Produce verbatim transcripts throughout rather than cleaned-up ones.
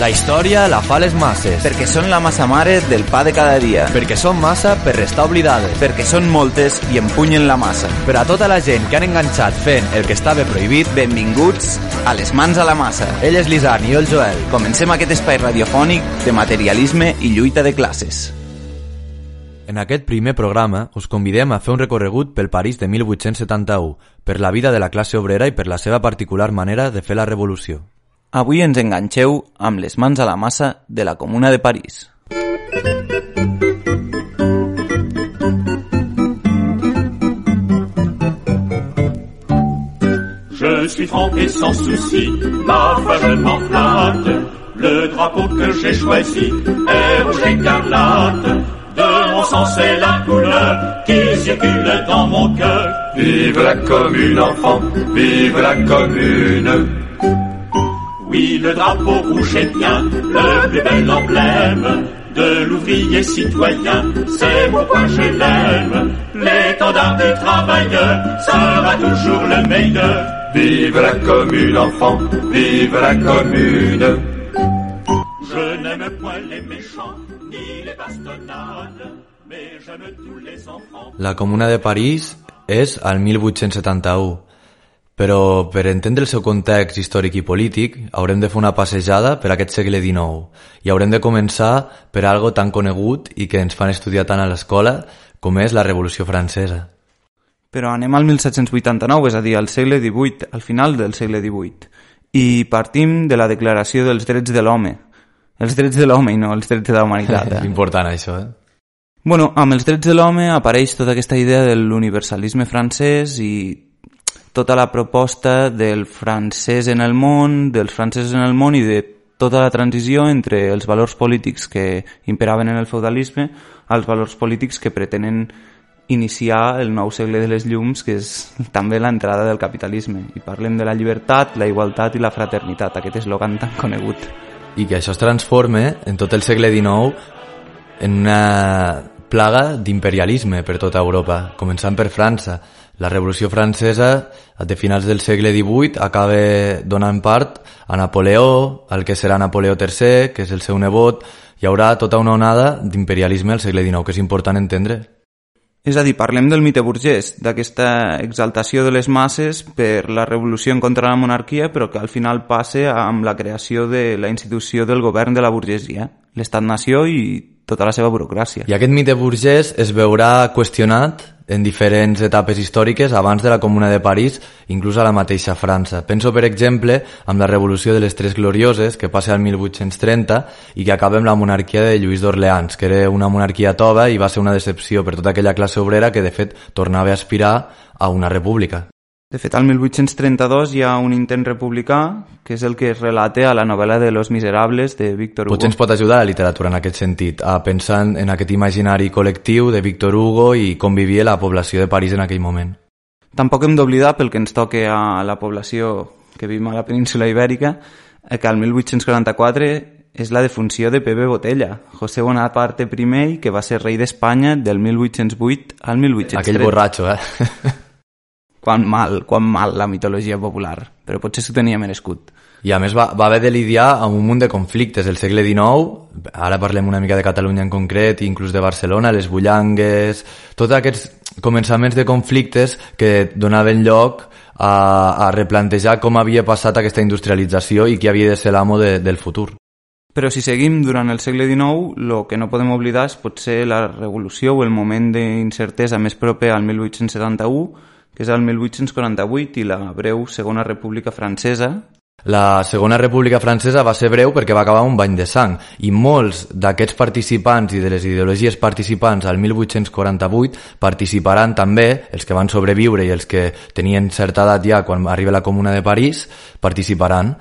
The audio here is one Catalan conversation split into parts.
La història la fa les masses. Perquè són la massa mare del pa de cada dia. Perquè són massa per restar oblidades. Perquè són moltes i empunyen la massa. Per a tota la gent que han enganxat fent el que estava prohibit, benvinguts a les mans a la massa. Ell és l'Isaan i jo el Joel. Comencem aquest espai radiofònic de materialisme i lluita de classes. En aquest primer programa us convidem a fer un recorregut pel París de mil vuit-cents setanta-u, per la vida de la classe obrera i per la seva particular manera de fer la revolució. Avui ens enganxeu amb les mans a la massa de la Comuna de París. Je suis trempé sans souci, ma foi je m'en flatte. Le drapeau que j'ai choisi est rouge écarlate. De mon sang c'est la couleur qui circule dans mon cœur. Vive la commune enfant, vive la commune. Oui, le drapeau rouge est bien le plus bel emblème de l'ouvrier citoyen, c'est pourquoi je l'aime. L'étendard du travailleur sera toujours le meilleur. Vive la commune enfant, vive la commune. Je n'aime point les méchants ni les bastonnades, mais j'aime tous les enfants. La Comuna de París és al mil vuit-cents setanta-u, però per entendre el seu context històric i polític haurem de fer una passejada per aquest segle dinou i haurem de començar per algo tan conegut i que ens fan estudiar tant a l'escola com és la Revolució Francesa. Però anem al mil set-cents vuitanta-nou, és a dir, al segle divuit, al final del segle divuit, i partim de la Declaració dels Drets de l'Home. Els drets de l'home i no els drets de la humanitat. Eh? És important això, eh? Bueno, amb els drets de l'home apareix tota aquesta idea de l'universalisme francès i tota la proposta del francès en el món, dels francesos en el món i de tota la transició entre els valors polítics que imperaven en el feudalisme als valors polítics que pretenen iniciar el nou segle de les llums, que és també l'entrada del capitalisme. I parlem de la llibertat, la igualtat i la fraternitat, aquest eslògan tan conegut. I que això es transforma en tot el segle dinou en una plaga d'imperialisme per tota Europa, començant per França. La Revolució Francesa, de finals del segle divuit, acaba donant part a Napoleó, al que serà Napoleó tercer, que és el seu nebot. Hi haurà tota una onada d'imperialisme al segle dinou, que és important entendre. És a dir, parlem del mite burgès, d'aquesta exaltació de les masses per la revolució en contra de la monarquia, però que al final passa amb la creació de la institució del govern de la burgesia, l'estat-nació i tota la seva burocràcia. I aquest mite burgès es veurà qüestionat en diferents etapes històriques abans de la Comuna de París, inclús a la mateixa França. Penso, per exemple, amb la Revolució de les Tres Glorioses, que passa al mil vuit-cents trenta i que acaba amb la monarquia de Lluís d'Orleans, que era una monarquia tova i va ser una decepció per tota aquella classe obrera que, de fet, tornava a aspirar a una república. De fet, al mil vuit-cents trenta-dos hi ha un intent republicà, que és el que es relata a la novel·la de Los Miserables de Víctor Hugo. Potser ens pot ajudar la literatura en aquest sentit, a pensar en aquest imaginari col·lectiu de Víctor Hugo i com vivia la població de París en aquell moment. Tampoc hem d'oblidar, pel que ens toca a la població que vivim a la península Ibèrica, que al mil vuit-cents quaranta-quatre és la defunció de Pepe Botella, José Bonaparte primer, que va ser rei d'Espanya del mil vuit-cents vuit al mil vuit-cents trenta. Aquell borratxo, eh? Quan mal, quan mal la mitologia popular, però potser s'ho tenia merescut. I a més va, va haver de lidiar amb un munt de conflictes. El segle dinou, ara parlem una mica de Catalunya en concret, inclús de Barcelona, les bullangues, tots aquests començaments de conflictes que donaven lloc a, a replantejar com havia passat aquesta industrialització i qui havia de ser l'amo de, del futur. Però si seguim durant el segle dinou, el que no podem oblidar és potser la revolució o el moment d'incertesa més proper al mil vuit-cents setanta-u, que és el mil vuit-cents quaranta-vuit i la breu Segona República Francesa. La Segona República Francesa va ser breu perquè va acabar un bany de sang i molts d'aquests participants i de les ideologies participants al mil vuit-cents quaranta-vuit participaran també, els que van sobreviure i els que tenien certa edat ja quan arriba la Comuna de París, participaran.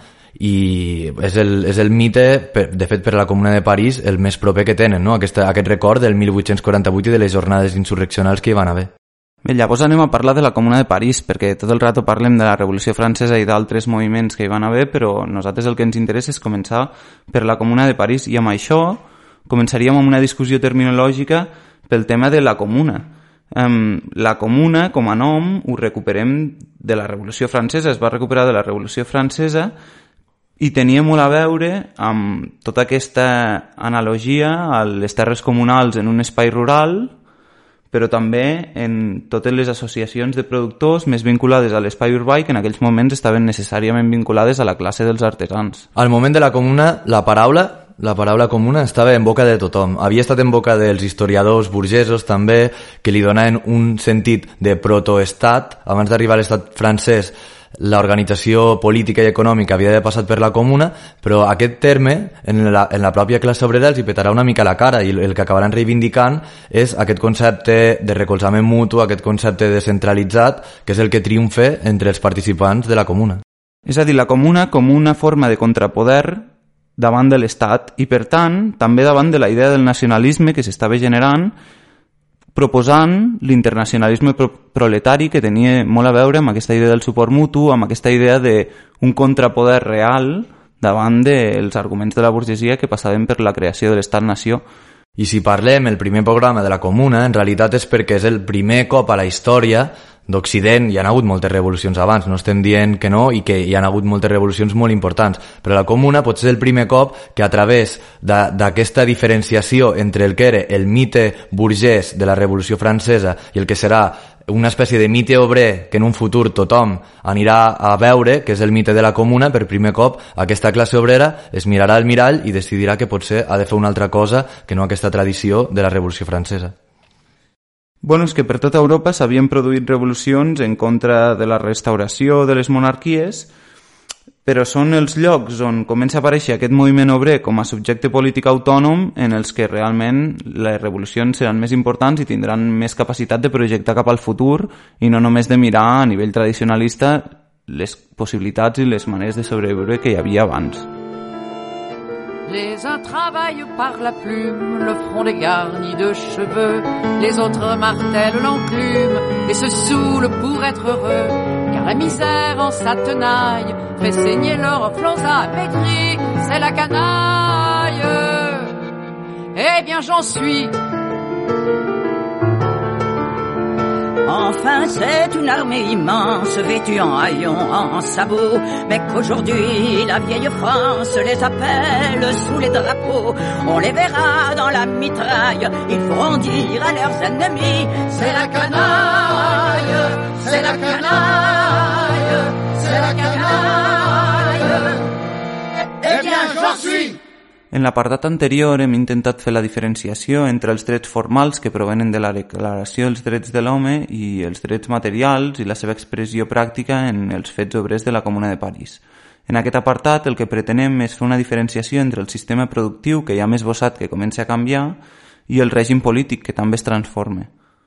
I és el, és el mite, de fet per a la Comuna de París, el més proper que tenen, no? Aquest, aquest record del mil vuit-cents quaranta-vuit i de les jornades insurreccionals que hi van haver. Bé, llavors anem a parlar de la Comuna de París, perquè tot el rato parlem de la Revolució Francesa i d'altres moviments que hi van haver, però nosaltres el que ens interessa és començar per la Comuna de París, i amb això començaríem amb una discussió terminològica pel tema de la comuna. Um, la comuna, com a nom, ho recuperem de la Revolució Francesa, es va recuperar de la Revolució Francesa, i tenia molt a veure amb tota aquesta analogia a les terres comunals en un espai rural, però també en totes les associacions de productors més vinculades a l'espai urbà i que en aquells moments estaven necessàriament vinculades a la classe dels artesans. Al moment de la comuna, la paraula la paraula comuna estava en boca de tothom. Havia estat en boca dels historiadors burgesos també, que li donaven un sentit de protoestat. Abans d'arribar a l'estat francès, l'organització política i econòmica havia de passar per la comuna, però aquest terme en la, en la pròpia classe obrera els hi petarà una mica la cara, i el que acabaran reivindicant és aquest concepte de recolzament mutu, aquest concepte descentralitzat, que és el que triomfa entre els participants de la comuna. És a dir, la comuna com una forma de contrapoder davant de l'Estat i, per tant, també davant de la idea del nacionalisme que s'estava generant, proposant l'internacionalisme pro proletari que tenia molt a veure amb aquesta idea del suport mutu, amb aquesta idea d'un contrapoder real davant dels arguments de la burgesia que passaven per la creació de l'Estat-nació. I si parlem el primer programa de la comuna, en realitat és perquè és el primer cop a la història d'Occident. Hi ha hagut moltes revolucions abans, no estem dient que no, i que hi ha hagut moltes revolucions molt importants, però la comuna pot ser el primer cop que a través d'aquesta diferenciació entre el que era el mite burgès de la Revolució Francesa i el que serà una espècie de mite obrer que en un futur tothom anirà a veure, que és el mite de la comuna, per primer cop aquesta classe obrera es mirarà al mirall i decidirà que potser ha de fer una altra cosa que no aquesta tradició de la Revolució Francesa. Bueno, és que per tota Europa s'havien produït revolucions en contra de la restauració de les monarquies, però són els llocs on comença a aparèixer aquest moviment obrer com a subjecte polític autònom en els que realment les revolucions seran més importants i tindran més capacitat de projectar cap al futur i no només de mirar a nivell tradicionalista les possibilitats i les maneres de sobreviure que hi havia abans. Les uns travaillent par la plume, le front dégarni de cheveux. Les autres martèlent l'enclume et se saoulent pour être heureux. Car la misère en sa tenaille fait saigner leurs flancs amaigris. C'est la canaille. Eh bien j'en suis. Enfin c'est une armée immense, vêtue en haillons, en sabots, mais qu'aujourd'hui la vieille France les appelle sous les drapeaux. On les verra dans la mitraille, ils feront dire à leurs ennemis, c'est la canaille, c'est la canaille, c'est la canaille. Eh bien j'en suis. En l'apartat anterior hem intentat fer la diferenciació entre els drets formals que provenen de la Declaració dels Drets de l'Home i els drets materials i la seva expressió pràctica en els fets obrers de la Comuna de París. En aquest apartat el que pretenem és fer una diferenciació entre el sistema productiu que ja hem esbossat que comença a canviar i el règim polític que també es transforma.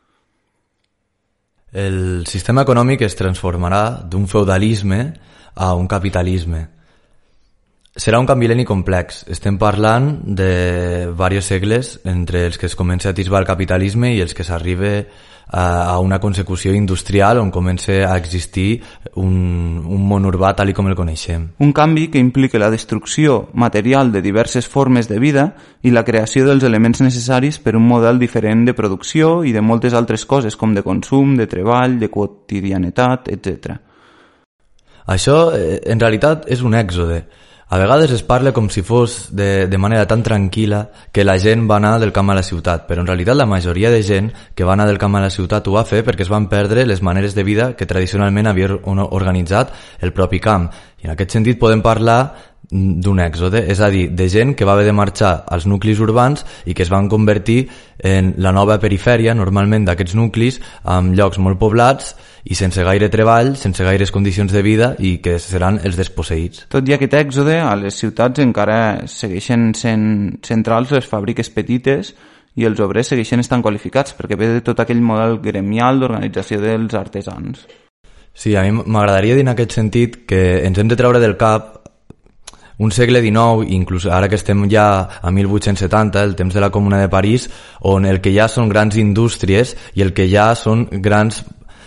El sistema econòmic es transformarà d'un feudalisme a un capitalisme. Serà un canvi complex. Estem parlant de diversos segles entre els que es comença a atisbar el capitalisme i els que s'arriba a una consecució industrial on comença a existir un, un món urbà tal com el coneixem. Un canvi que implica la destrucció material de diverses formes de vida i la creació dels elements necessaris per un model diferent de producció i de moltes altres coses com de consum, de treball, de quotidianetat, etcètera. Això, en realitat, és un èxode. A vegades es parla com si fos de, de manera tan tranquil·la que la gent va anar del camp a la ciutat, però en realitat la majoria de gent que va anar del camp a la ciutat ho va fer perquè es van perdre les maneres de vida que tradicionalment havia organitzat el propi camp. I en aquest sentit podem parlar d'un èxode, és a dir, de gent que va haver de marxar als nuclis urbans i que es van convertir en la nova perifèria, normalment d'aquests nuclis, amb llocs molt poblats i sense gaire treball, sense gaires condicions de vida i que seran els desposseïts. Tot i aquest èxode, a les ciutats encara segueixen sent centrals les fàbriques petites i els obrers segueixen estant qualificats perquè ve de tot aquell model gremial d'organització dels artesans. Sí, a mi m'agradaria dir en aquest sentit que ens hem de treure del cap un segle dinou, inclús ara que estem ja a mil vuit-cents setanta, el temps de la Comuna de París, on el que ja són grans indústries i el que ja són grans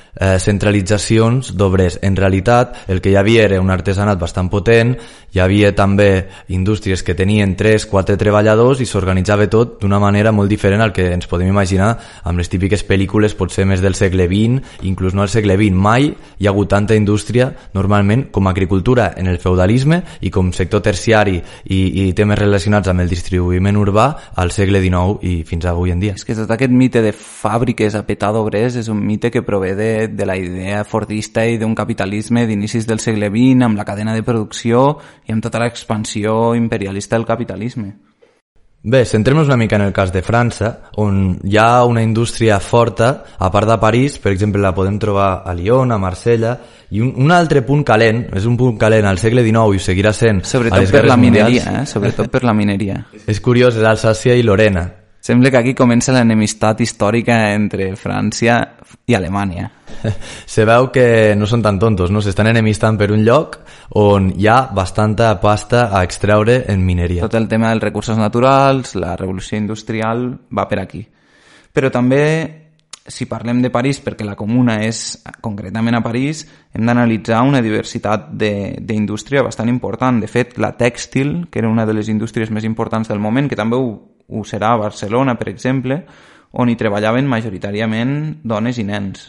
eh, centralitzacions d'obrers. En realitat, el que hi havia era un artesanat bastant potent, hi havia també indústries que tenien tres quatre treballadors i s'organitzava tot d'una manera molt diferent al que ens podem imaginar amb les típiques pel·lícules, potser més del segle vint, inclús no al segle vint. Mai hi ha hagut tanta indústria, normalment, com a agricultura en el feudalisme i com sector terciari i, i temes relacionats amb el distribuïment urbà al segle dinou i fins avui en dia. És que tot aquest mite de fàbriques a petar d'obrers és un mite que prové de, de la idea fordista i d'un capitalisme d'inicis del segle vint amb la cadena de producció i amb tota l'expansió imperialista del capitalisme. Bé, centrem-nos una mica en el cas de França, on hi ha una indústria forta, a part de París, per exemple, la podem trobar a Lyon, a Marsella, i un, un altre punt calent, és un punt calent al segle dinou i ho seguirà sent sobretot a les per guerres la mineria, mundials. eh? Sobretot per la mineria. És curiós, és Alsàcia i Lorena. Sembla que aquí comença l'enemistat històrica entre França i Alemanya. Se veu que no són tan tontos, no? S'estan enemistant per un lloc on hi ha bastanta pasta a extreure en mineria. Tot el tema dels recursos naturals, la revolució industrial, va per aquí. Però també, si parlem de París, perquè la comuna és concretament a París, hem d'analitzar una diversitat d'indústria bastant important. De fet, la tèxtil, que era una de les indústries més importants del moment, que també ho, ho serà a Barcelona, per exemple, on hi treballaven majoritàriament dones i nens.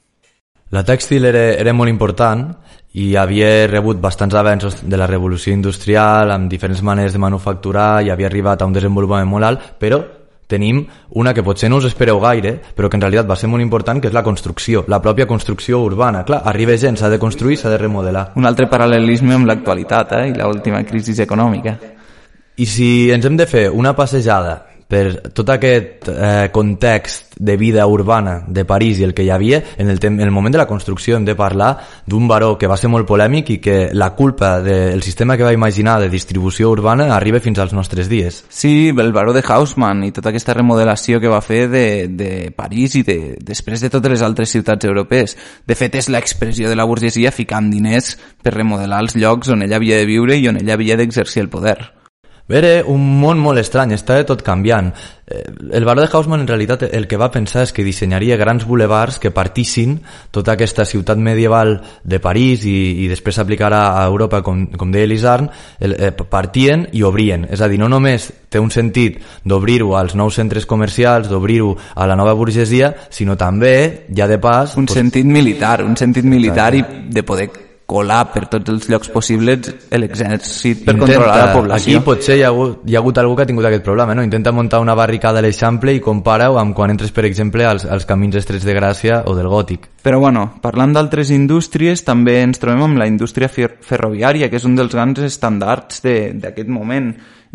La tèxtil era, era molt important i havia rebut bastants avenços de la revolució industrial amb diferents maneres de manufacturar i havia arribat a un desenvolupament molt alt, però tenim una que potser no us espereu gaire, però que en realitat va ser molt important, que és la construcció, la pròpia construcció urbana. Clar, arriba gent, s'ha de construir, s'ha de remodelar. Un altre paral·lelisme amb l'actualitat, eh? I l'última crisi econòmica. I si ens hem de fer una passejada per tot aquest eh, context de vida urbana de París i el que hi havia, en el, en el moment de la construcció hem de parlar d'un baró que va ser molt polèmic i que la culpa del sistema que va imaginar de distribució urbana arriba fins als nostres dies. Sí, el baró de Haussmann i tota aquesta remodelació que va fer de, de París i de, després de totes les altres ciutats europees. De fet, és l'expressió de la burgesia ficant diners per remodelar els llocs on ella havia de viure i on ella havia d'exercir el poder. Era un món molt estrany, estava tot canviant. El baró de Haussmann en realitat el que va pensar és que dissenyaria grans bulevards que partissin tota aquesta ciutat medieval de París i, i després s'aplicarà a Europa, com, com deia Elisarn, el, eh, partien i obrien. És a dir, no només té un sentit d'obrir-ho als nous centres comercials, d'obrir-ho a la nova burgesia, sinó també, ja de pas... Un pues, sentit militar, un sentit militar i de poder colar per tots els llocs possibles l'exèrcit per intenta, controlar la població. Aquí potser hi ha, hagut, hi ha hagut algú que ha tingut aquest problema, no? Intenta muntar una barricada a l'Eixample i compara-ho amb quan entres, per exemple, als, als camins estrets de Gràcia o del Gòtic. Però bueno, parlant d'altres indústries, també ens trobem amb la indústria fer ferroviària, que és un dels grans estandards d'aquest moment,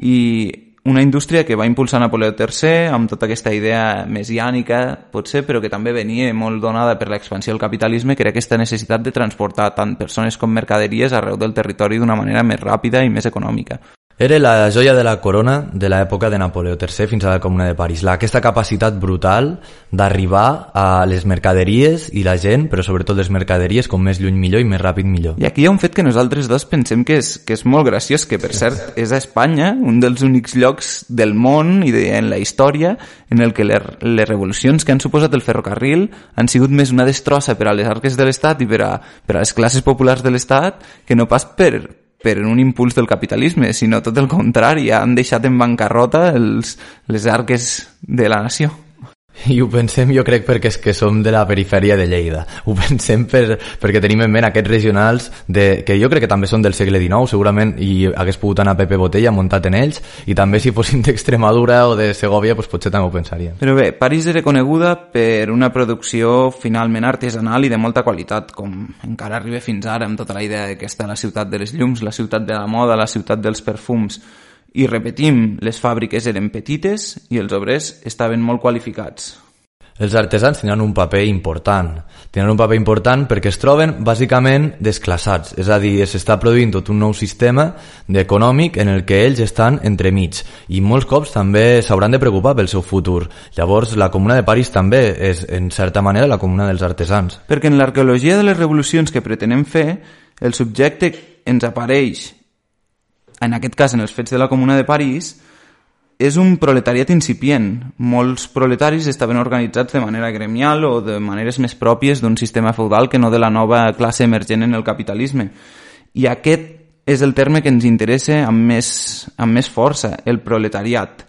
i una indústria que va impulsar Napoleó tercer amb tota aquesta idea messiànica, potser, però que també venia molt donada per l'expansió del capitalisme, que era aquesta necessitat de transportar tant persones com mercaderies arreu del territori d'una manera més ràpida i més econòmica. Era la joia de la corona de l'època de Napoleó tercer fins a la Comuna de París. La, aquesta capacitat brutal d'arribar a les mercaderies i la gent, però sobretot les mercaderies, com més lluny millor i més ràpid millor. I aquí hi ha un fet que nosaltres dos pensem que és, que és molt graciós, que per cert és a Espanya, un dels únics llocs del món i de, en la història en el que les, les revolucions que han suposat el ferrocarril han sigut més una destrossa per a les arques de l'Estat i per a, per a les classes populars de l'Estat que no pas per... per un impuls del capitalisme, sinó tot el contrari, han deixat en bancarrota els, les arques de la nació. I ho pensem, jo crec, perquè és que som de la perifèria de Lleida. Ho pensem per, perquè tenim en ment aquests regionals de, que jo crec que també són del segle dinou, segurament, i hagués pogut anar Pepe Botella muntat en ells, i també si fossin d'Extremadura o de Segovia, doncs potser també ho pensaríem. Però bé, París era coneguda per una producció finalment artesanal i de molta qualitat, com encara arriba fins ara, amb tota la idea de que està la ciutat de les llums, la ciutat de la moda, la ciutat dels perfums. I repetim, les fàbriques eren petites i els obrers estaven molt qualificats. Els artesans tenen un paper important. Tenen un paper important perquè es troben bàsicament desclassats. És a dir, s'està produint tot un nou sistema econòmic en el que ells estan entremig. I molts cops també s'hauran de preocupar pel seu futur. Llavors, la Comuna de París també és, en certa manera, la Comuna dels artesans. Perquè en l'arqueologia de les revolucions que pretenem fer, el subjecte ens apareix, en aquest cas en els fets de la Comuna de París, és un proletariat incipient. Molts proletaris estaven organitzats de manera gremial o de maneres més pròpies d'un sistema feudal que no de la nova classe emergent en el capitalisme. I aquest és el terme que ens interessa amb més, amb més força, el proletariat.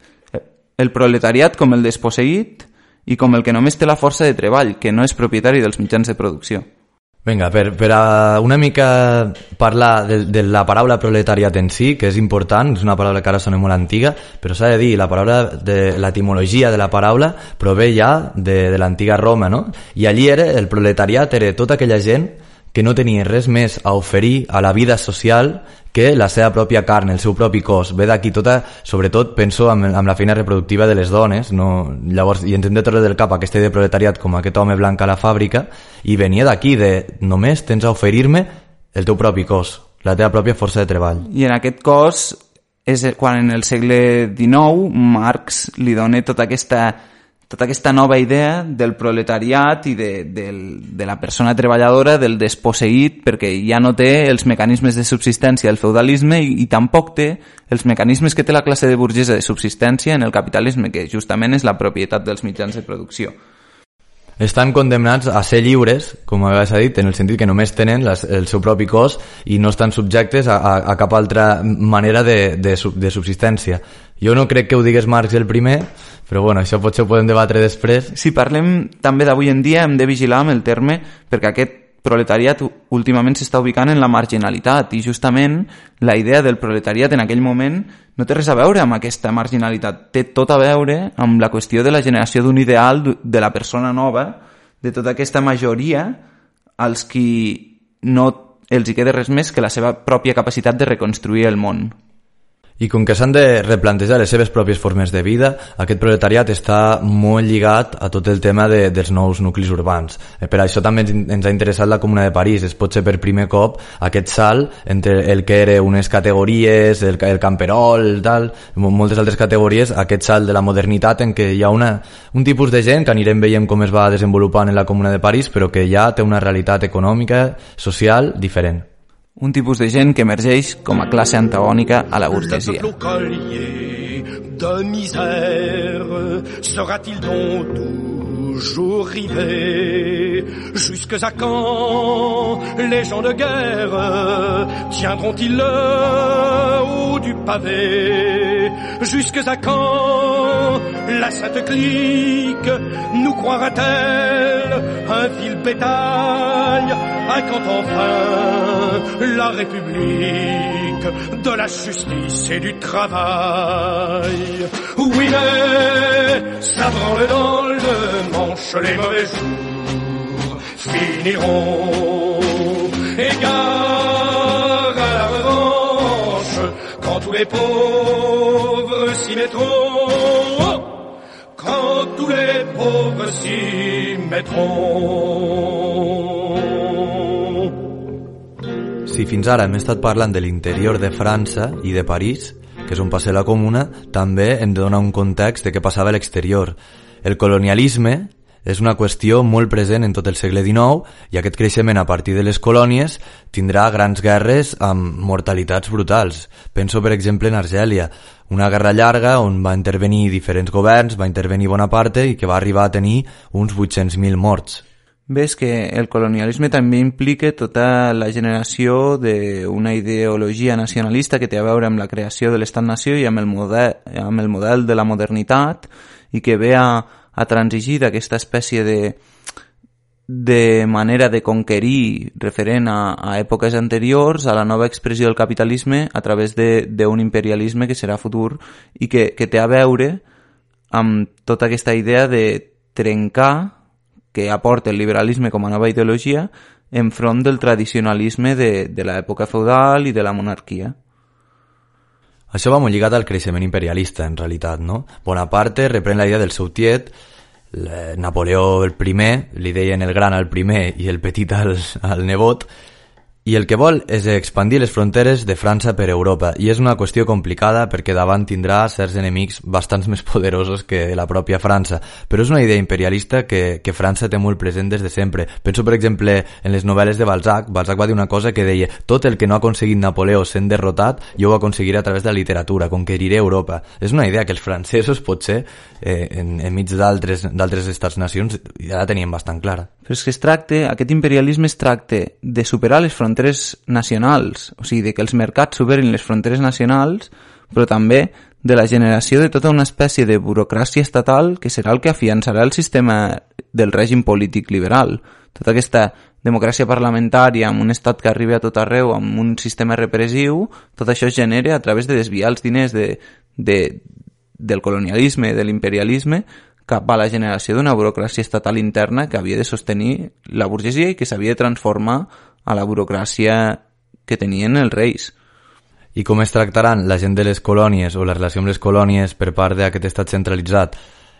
El proletariat com el desposseït i com el que només té la força de treball, que no és propietari dels mitjans de producció. Vinga, per, per a una mica parlar de, de la paraula proletariat en si, que és important, és una paraula que ara sona molt antiga, però s'ha de dir, la paraula de l'etimologia de la paraula prové ja de, de l'antiga Roma, no? I allí era, el proletariat era tota aquella gent que no tenia res més a oferir a la vida social que la seva pròpia carn, el seu propi cos. Ve d'aquí tota, sobretot penso amb, amb la feina reproductiva de les dones, no? Llavors, i ens hem de treure del cap aquesta idea de proletariat com aquest home blanc a la fàbrica, i venia d'aquí, de només tens a oferir-me el teu propi cos, la teva pròpia força de treball. I en aquest cos és quan en el segle dinou Marx li dona tota aquesta tota aquesta nova idea del proletariat i de, de, de la persona treballadora, del desposseït, perquè ja no té els mecanismes de subsistència del feudalisme i, i tampoc té els mecanismes que té la classe de burgesa de subsistència en el capitalisme, que justament és la propietat dels mitjans de producció. Estan condemnats a ser lliures, com s'ha dit, en el sentit que només tenen les, el seu propi cos i no estan subjectes a, a, a cap altra manera de, de, de subsistència. Jo no crec que ho digués Marx el primer, però bueno, això potser ho podem debatre després. Si parlem també d'avui en dia, hem de vigilar amb el terme, perquè aquest proletariat últimament s'està ubicant en la marginalitat i justament la idea del proletariat en aquell moment no té res a veure amb aquesta marginalitat, té tot a veure amb la qüestió de la generació d'un ideal de la persona nova, de tota aquesta majoria als qui no els hi queda res més que la seva pròpia capacitat de reconstruir el món. I com que s'han de replantejar les seves pròpies formes de vida, aquest proletariat està molt lligat a tot el tema de, dels nous nuclis urbans. Per això també ens ha interessat la Comuna de París. Es pot ser per primer cop aquest salt entre el que era unes categories, el, el camperol, tal, moltes altres categories, aquest salt de la modernitat en què hi ha una, un tipus de gent que anirem veient com es va desenvolupant en la Comuna de París, però que ja té una realitat econòmica, social, diferent. Un tipus de gent que emergeix com a classe antagònica a la burgesia. Le collier de misère sera-t-il donc toujours rivé? Jusque à quand les gens de guerre tiendront-ils le haut du pavé? Jusque à quand la sainte clique nous croira-t-elle un vil bétail? À quand enfin la République de la justice et du travail? Oui, mais ça branle dans le manche, les mauvais jours finiront. Et gare à la revanche quand tous les pauvres s'y mettront. Quand tous les pauvres s'y mettront. Si fins ara hem estat parlant de l'interior de França i de París, que és on passa la Comuna, també hem de donar un context de què passava a l'exterior. El colonialisme és una qüestió molt present en tot el segle dinou i aquest creixement a partir de les colònies tindrà grans guerres amb mortalitats brutals. Penso, per exemple, en Argèlia, una guerra llarga on va intervenir diferents governs, va intervenir Bonaparte i que va arribar a tenir uns vuit-cents mil morts. Ves que el colonialisme també implica tota la generació d'una ideologia nacionalista que té a veure amb la creació de l'estat-nació i amb el model, amb el model de la modernitat i que ve a, a transigir d'aquesta espècie de, de manera de conquerir referent a, a èpoques anteriors a la nova expressió del capitalisme a través d'un imperialisme que serà futur i que, que té a veure amb tota aquesta idea de trencar que aporta el liberalisme com a nova ideologia enfront del tradicionalisme de, de l'època feudal i de la monarquia. Això va molt lligat al creixement imperialista, en realitat, no? Bonaparte reprèn la idea del seu tiet, Napoleó el primer, li deien el gran al primer i el petit al, al nebot, I el que vol és expandir les fronteres de França per Europa, i és una qüestió complicada perquè davant tindrà certs enemics bastants més poderosos que la pròpia França, però és una idea imperialista que, que França té molt present des de sempre. Penso, per exemple, en les novel·les de Balzac. Balzac va dir una cosa que deia: tot el que no ha aconseguit Napoleó sent derrotat, jo ho aconseguiré a través de la literatura, conqueriré Europa. És una idea que els francesos, potser, eh, en, enmig d'altres d'altres estats-nacions, ja la tenien bastant clara. Però és que es tracta, aquest imperialisme es tracta de superar les fronteres nacionals, o sigui, de que els mercats superin les fronteres nacionals, però també de la generació de tota una espècie de burocràcia estatal que serà el que afiançarà el sistema del règim polític liberal. Tota aquesta democràcia parlamentària amb un estat que arriba a tot arreu, amb un sistema repressiu, tot això es genera a través de desviar els diners de, de, del colonialisme, de l'imperialisme, cap a la generació d'una burocràcia estatal interna que havia de sostenir la burgesia i que s'havia de transformar a la burocràcia que tenien els reis. I com es tractaran la gent de les colònies o la relació amb les colònies per part d'aquest estat centralitzat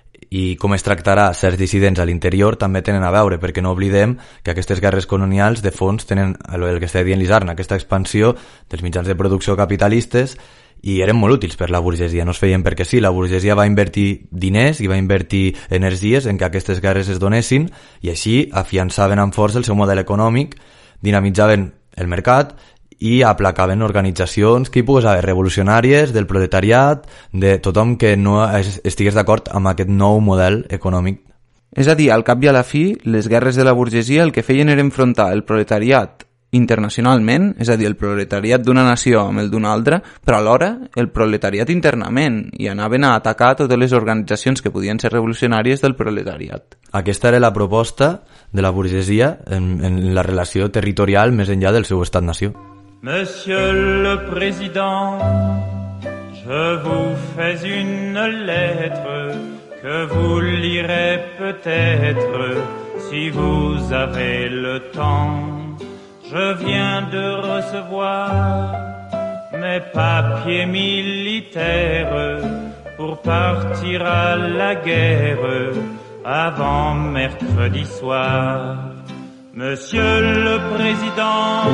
i com es tractarà certs dissidents a l'interior també tenen a veure, perquè no oblidem que aquestes guerres colonials de fons tenen el que està dient l'Isarna, aquesta expansió dels mitjans de producció capitalistes, i eren molt útils per la burgesia, no es feien perquè sí, la burgesia va invertir diners i va invertir energies en que aquestes guerres es donessin i així afiançaven amb força el seu model econòmic, dinamitzaven el mercat i aplacaven organitzacions que hi pogués haver revolucionàries, del proletariat, de tothom que no estigués d'acord amb aquest nou model econòmic. És a dir, al cap i a la fi, les guerres de la burgesia el que feien era enfrontar el proletariat internacionalment, és a dir, el proletariat d'una nació amb el d'una altra, però alhora el proletariat internament, i anaven a atacar totes les organitzacions que podien ser revolucionàries del proletariat. Aquesta era la proposta de la burgesia en, en la relació territorial més enllà del seu estat-nació. Monsieur le Président, je vous fais une lettre que vous lirez peut-être si vous avez le temps. Je viens de recevoir mes papiers militaires pour partir à la guerre avant mercredi soir. Monsieur le Président,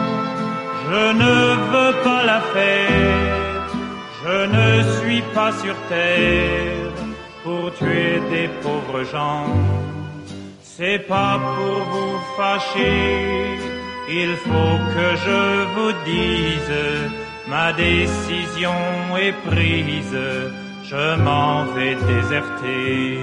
je ne veux pas la faire, je ne suis pas sur terre pour tuer des pauvres gens. C'est pas pour vous fâcher, il faut que je vous dise, ma décision est prise, je m'en vais déserter.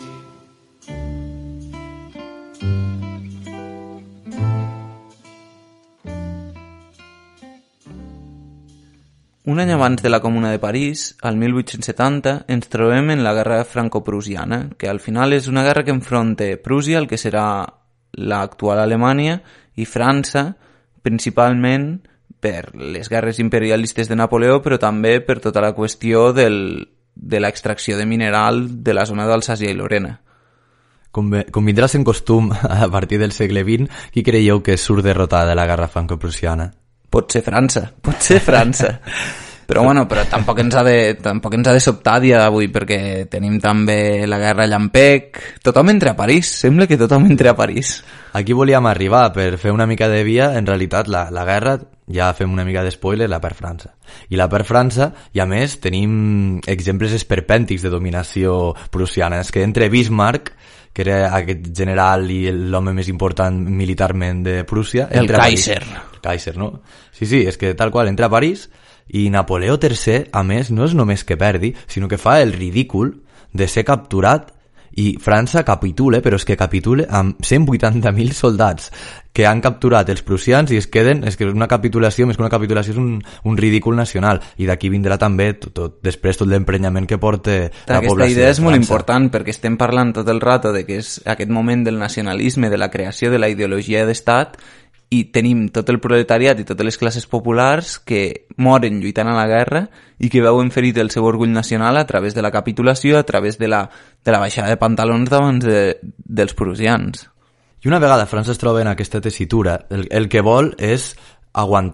Un any abans de la Comuna de París, al mil vuit-cents setanta, ens trobem en la guerra franco-prusiana, que al final és una guerra que enfronta Prússia, el que serà l'actual Alemanya, i França, principalment per les guerres imperialistes de Napoleó, però també per tota la qüestió del, de l'extracció de mineral de la zona d'Alsàcia i Lorena. Convindràs en costum, a partir del segle vint, qui creieu que surt derrotada de la guerra franco-prusiana? Pot ser França, pot ser França. Però bueno, però tampoc ens ha de, tampoc ens ha de sobtar a dia d'avui, perquè tenim també la guerra llampec. Tothom entra a París, sembla que tothom entra a París. Aquí volíem arribar per fer una mica de via. En realitat la, la guerra, ja fem una mica d'espoiler, la perd França. I la perd França, i a més tenim exemples esperpèntics de dominació prussiana. És que entre Bismarck, que era aquest general i l'home més important militarment de Prússia... El Kaiser. El Kaiser, no? Sí, sí, és que tal qual, entra a París i Napoleó tercer, a més, no és només que perdi, sinó que fa el ridícul de ser capturat i França capitula, però és que capitula amb cent vuitanta mil soldats que han capturat els prussians i es queden, és que és una capitulació, més que una capitulació és un, un ridícul nacional, i d'aquí vindrà també tot, tot, després tot l'emprenyament que porta la població. Aquesta idea és molt important perquè estem parlant tot el rato de que és aquest moment del nacionalisme, de la creació de la ideologia d'estat, i tenim tot el proletariat i totes les classes populars que moren lluitant a la guerra i que veuen ferit el seu orgull nacional a través de la capitulació, a través de la, de la baixada de pantalons davant de, dels prussians. I una vegada França es troba en aquesta tessitura, el, el que vol és aguantar,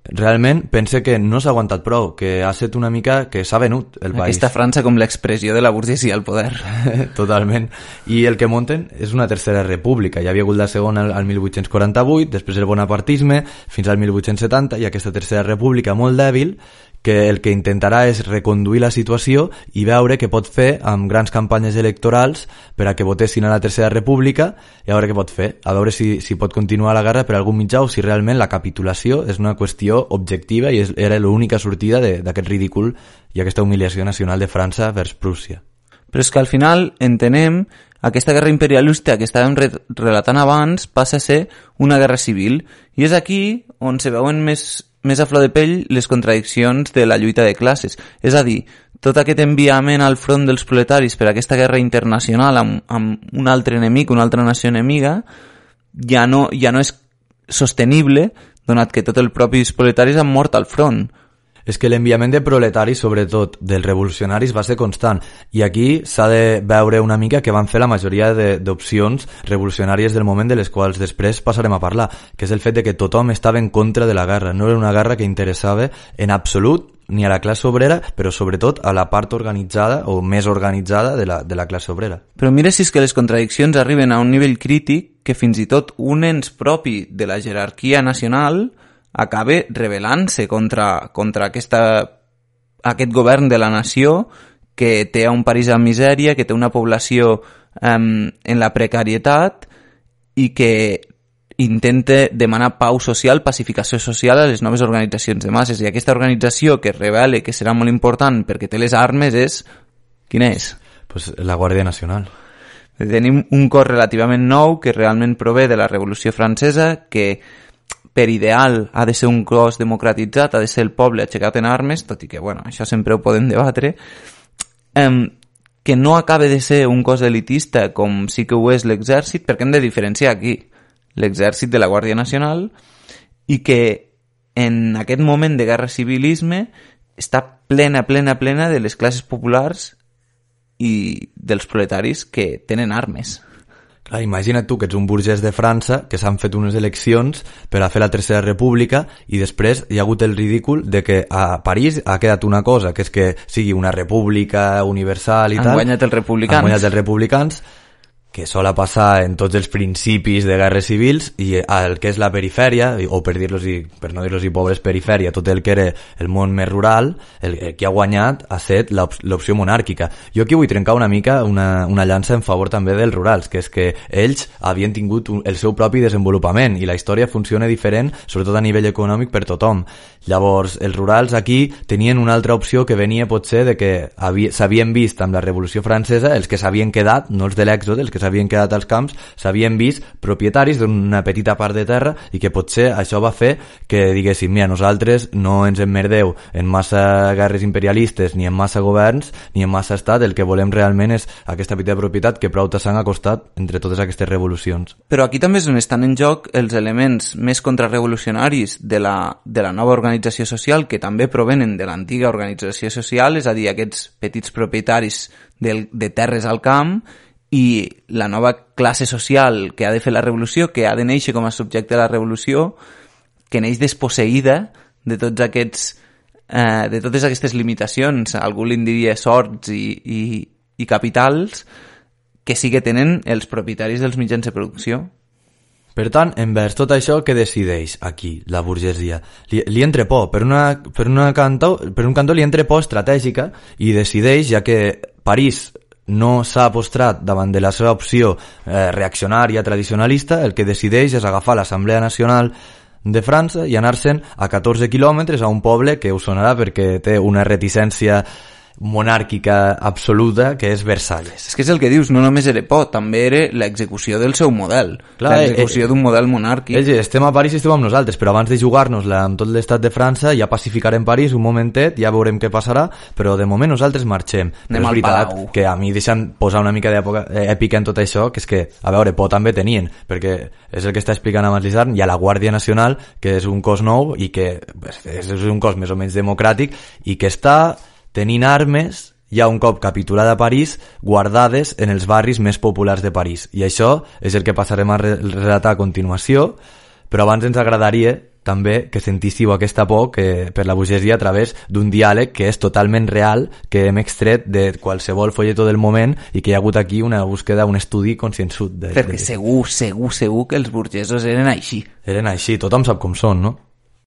realment pense que no s'ha aguantat prou, que ha estat una mica que s'ha venut el país. Aquesta França com l'expressió de la burgesia al poder. Totalment. I el que munten és una tercera república. Hi havia hagut la segona al mil vuit-cents quaranta-vuit, després el bonapartisme, fins al mil vuit-cents setanta, i aquesta tercera república molt dèbil, que el que intentarà és reconduir la situació i veure què pot fer amb grans campanyes electorals per a que votessin a la Tercera República i a veure què pot fer, a veure si, si pot continuar la guerra per algun mitjà o si realment la capitulació és una qüestió objectiva i és, era l'única sortida d'aquest ridícul i aquesta humiliació nacional de França vers Prússia. Però és que al final entenem aquesta guerra imperialista que estàvem re relatant abans passa a ser una guerra civil i és aquí on se veuen més més a flor de pell les contradiccions de la lluita de classes. És a dir, tot aquest enviament al front dels proletaris per a aquesta guerra internacional amb, amb un altre enemic, una altra nació enemiga, ja no, ja no és sostenible, donat que tots els propis proletaris han mort al front. És que l'enviament de proletaris, sobretot dels revolucionaris, va ser constant. I aquí s'ha de veure una mica que van fer la majoria d'opcions revolucionàries del moment de les quals després passarem a parlar, que és el fet de que tothom estava en contra de la guerra. No era una guerra que interessava en absolut ni a la classe obrera, però sobretot a la part organitzada o més organitzada de la, de la classe obrera. Però mira si és que les contradiccions arriben a un nivell crític que fins i tot un ens propi de la jerarquia nacional acabe rebel·lant-se contra, contra aquesta, aquest govern de la nació que té un París en misèria, que té una població um, en la precarietat i que intenta demanar pau social, pacificació social a les noves organitzacions de masses. I aquesta organització que revela que serà molt important perquè té les armes és... Quina és? Pues la Guàrdia Nacional. Tenim un cos relativament nou que realment prové de la Revolució Francesa, que per ideal ha de ser un cos democratitzat, ha de ser el poble aixecat en armes, tot i que, bueno, això sempre ho podem debatre, um, que no acabe de ser un cos elitista com sí que ho és l'exèrcit, perquè hem de diferenciar aquí l'exèrcit de la Guàrdia Nacional, i que en aquest moment de guerra civilisme està plena, plena, plena de les classes populars i dels proletaris que tenen armes. Clar, imagina't tu que ets un burgès de França que s'han fet unes eleccions per a fer la Tercera República i després hi ha hagut el ridícul de que a París ha quedat una cosa, que és que sigui una república universal i Han tal. Han guanyat els republicans. Han guanyat els republicans, que sol a passar en tots els principis de guerres civils, i el que és la perifèria, o per dir-los per no dir-los pobres perifèria, tot el que era el món més rural, el, el que ha guanyat ha estat l'opció monàrquica. Jo aquí vull trencar una mica una, una llança en favor també dels rurals, que és que ells havien tingut un, el seu propi desenvolupament i la història funciona diferent, sobretot a nivell econòmic, per tothom. Llavors, els rurals aquí tenien una altra opció que venia potser de que s'havien vist amb la Revolució Francesa, els que s'havien quedat, no els de l'èxode, els que s'havien quedat als camps, s'havien vist propietaris d'una petita part de terra i que potser això va fer que diguéssim, mira, nosaltres no ens emmerdeu en massa guerres imperialistes, ni en massa governs, ni en massa estat, el que volem realment és aquesta petita propietat que prou sang ha costat entre totes aquestes revolucions. Però aquí també és on estan en joc els elements més contrarrevolucionaris de la, de la nova organització social, que també provenen de l'antiga organització social, és a dir, aquests petits propietaris de, de terres al camp, i la nova classe social que ha de fer la revolució, que ha de néixer com a subjecte de la revolució, que neix desposseïda de tots aquests eh, de totes aquestes limitacions, algú li en diria sorts i, i, i capitals, que sí que tenen els propietaris dels mitjans de producció. Per tant, envers tot això, què decideix aquí la burgesia? Li, li entra por, per, una, per, una cantó, per un cantó li entra por estratègica i decideix, ja que París no s'ha postrat davant de la seva opció eh, reaccionària, tradicionalista, el que decideix és agafar l'Assemblea Nacional de França i anar-se'n a catorze quilòmetres a un poble que us sonarà perquè té una reticència monàrquica absoluta, que és Versalles. És que és el que dius, no només era por, també era l'execució del seu model, l'execució eh, d'un model monàrquic. Ells, estem a París i estem amb nosaltres, però abans de jugar-nos-la amb tot l'estat de França, ja pacificarem París un momentet, ja veurem què passarà, però de moment nosaltres marxem. Anem però és veritat Palau. Que a mi deixen posar una mica d'èpica en tot això, que és que, a veure, por també tenien, perquè és el que està explicant amb Lisarn, hi ha la Guàrdia Nacional, que és un cos nou i que és un cos més o menys democràtic i que està tenint armes, ja un cop capitulada a París, guardades en els barris més populars de París. I això és el que passarem a relatar a continuació, però abans ens agradaria també que sentíssiu aquesta por que, per la burgesia a través d'un diàleg que és totalment real, que hem extret de qualsevol folletó del moment i que hi ha hagut aquí una búsqueda, un estudi conscienzut. De, Perquè de... segur, segur, segur que els burgesos eren així. Eren així, tothom sap com són, no?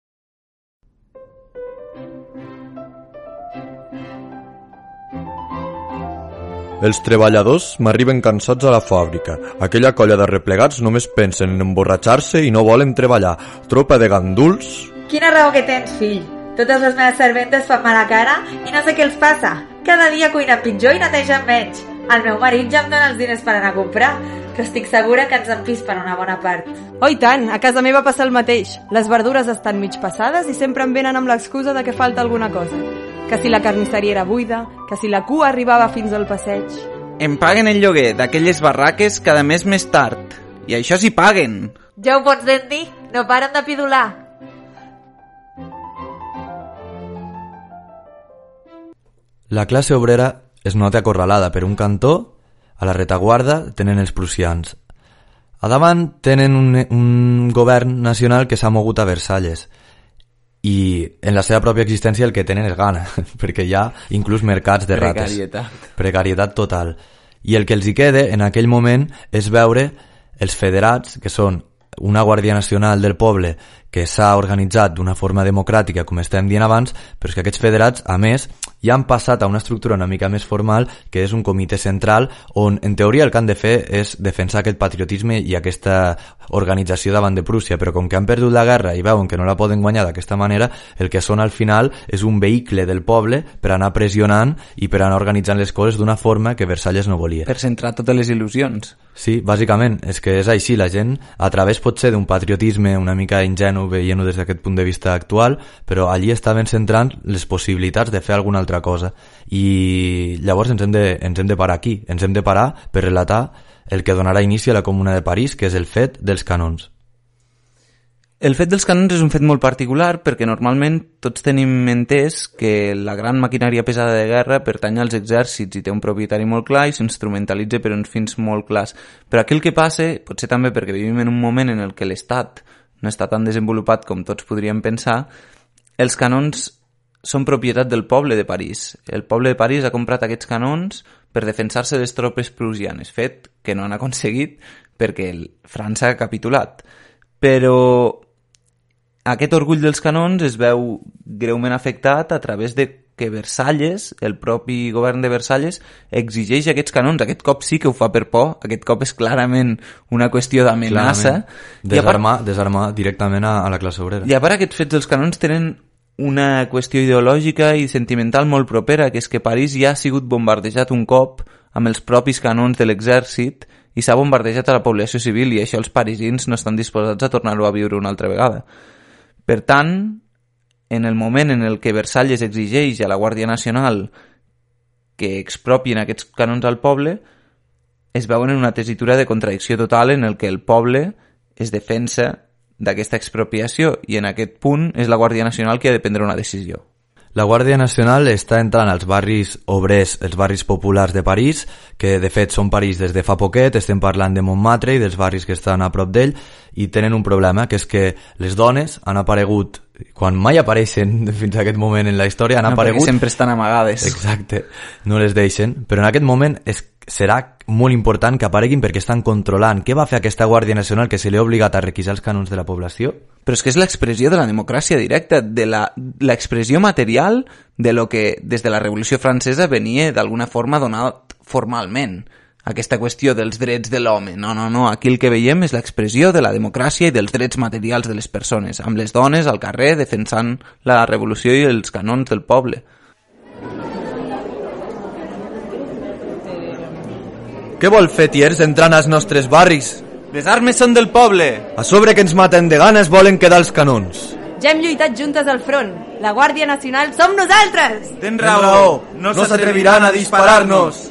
Els treballadors m'arriben cansats a la fàbrica. Aquella colla de replegats només pensen en emborratxar-se i no volen treballar. Tropa de ganduls... Quina raó que tens, fill. Totes les meves serventes fan mala cara i no sé què els passa. Cada dia cuinen pitjor i netegen menys. El meu marit ja em dona els diners per anar a comprar, però estic segura que ens empispen una bona part. Oh, i tant, a casa meva passa el mateix. Les verdures estan mig passades i sempre em venen amb l'excusa de que falta alguna cosa. Que si la carnisseria era buida, que si la cua arribava fins al passeig. Em paguen el lloguer d'aquelles barraques cada mes més tard. I això s'hi paguen. Ja ho pots ben dir, no paren de pidolar. La classe obrera es nota acorralada per un cantó, a la retaguarda tenen els prussians. A davant tenen un, un govern nacional que s'ha mogut a Versalles i en la seva pròpia existència el que tenen és gana, perquè hi ha inclús mercats de rates. Precarietat. Precarietat total. I el que els hi queda en aquell moment és veure els federats, que són una Guàrdia Nacional del poble que s'ha organitzat d'una forma democràtica, com estem dient abans, però és que aquests federats, a més, ja han passat a una estructura una mica més formal, que és un comitè central, on, en teoria, el que han de fer és defensar aquest patriotisme i aquesta organització davant de Prússia, però com que han perdut la guerra i veuen que no la poden guanyar d'aquesta manera, el que són al final és un vehicle del poble per anar pressionant i per anar organitzant les coses d'una forma que Versalles no volia. Per centrar totes les il·lusions. Sí, bàsicament, és que és així, la gent a través potser d'un patriotisme una mica ingenu veient-ho des d'aquest punt de vista actual, però allí estaven centrant les possibilitats de fer alguna altra cosa i llavors ens hem de, ens hem de parar aquí, ens hem de parar per relatar el que donarà inici a la Comuna de París, que és el fet dels canons. El fet dels canons és un fet molt particular perquè normalment tots tenim entès que la gran maquinària pesada de guerra pertany als exèrcits i té un propietari molt clar i s'instrumentalitza per uns fins molt clars. Però aquí el que passa, potser també perquè vivim en un moment en el que l'Estat no està tan desenvolupat com tots podríem pensar, els canons són propietat del poble de París. El poble de París ha comprat aquests canons per defensar-se de les tropes prussianes, fet que no han aconseguit perquè França ha capitulat. Però aquest orgull dels canons es veu greument afectat a través de que Versalles, el propi govern de Versalles, exigeix aquests canons. Aquest cop sí que ho fa per por, aquest cop és clarament una qüestió d'amenaça. Desarmar, part... desarmar directament a, a la classe obrera. I a part aquests fets dels canons tenen una qüestió ideològica i sentimental molt propera, que és que París ja ha sigut bombardejat un cop amb els propis canons de l'exèrcit i s'ha bombardejat a la població civil i això els parisins no estan disposats a tornar-ho a viure una altra vegada. Per tant, en el moment en el que Versalles exigeix a la Guàrdia Nacional que expropien aquests canons al poble, es veuen en una tessitura de contradicció total en el que el poble es defensa d'aquesta expropiació i en aquest punt és la Guàrdia Nacional qui ha de prendre una decisió. La Guàrdia Nacional està entrant als barris obrers, els barris populars de París, que de fet són París des de fa poquet, estem parlant de Montmartre i dels barris que estan a prop d'ell, i tenen un problema, que és que les dones han aparegut, quan mai apareixen fins a aquest moment en la història, han no, aparegut... Perquè sempre estan amagades. Exacte, no les deixen, però en aquest moment és, serà molt important que apareguin perquè estan controlant. Què va fer aquesta Guàrdia Nacional que se li ha obligat a requisar els canons de la població? Però és que és l'expressió de la democràcia directa, de la l'expressió material de lo que des de la Revolució Francesa venia d'alguna forma donat formalment. Aquesta qüestió dels drets de l'home. No, no, no. Aquí el que veiem és l'expressió de la democràcia i dels drets materials de les persones, amb les dones al carrer defensant la revolució i els canons del poble. Què vol fer, tiers, entrant als nostres barris? Les armes són del poble! A sobre que ens maten de ganes volen quedar els canons. Ja hem lluitat juntes al front. La Guàrdia Nacional som nosaltres! Tens raó! No s'atreviran a disparar-nos!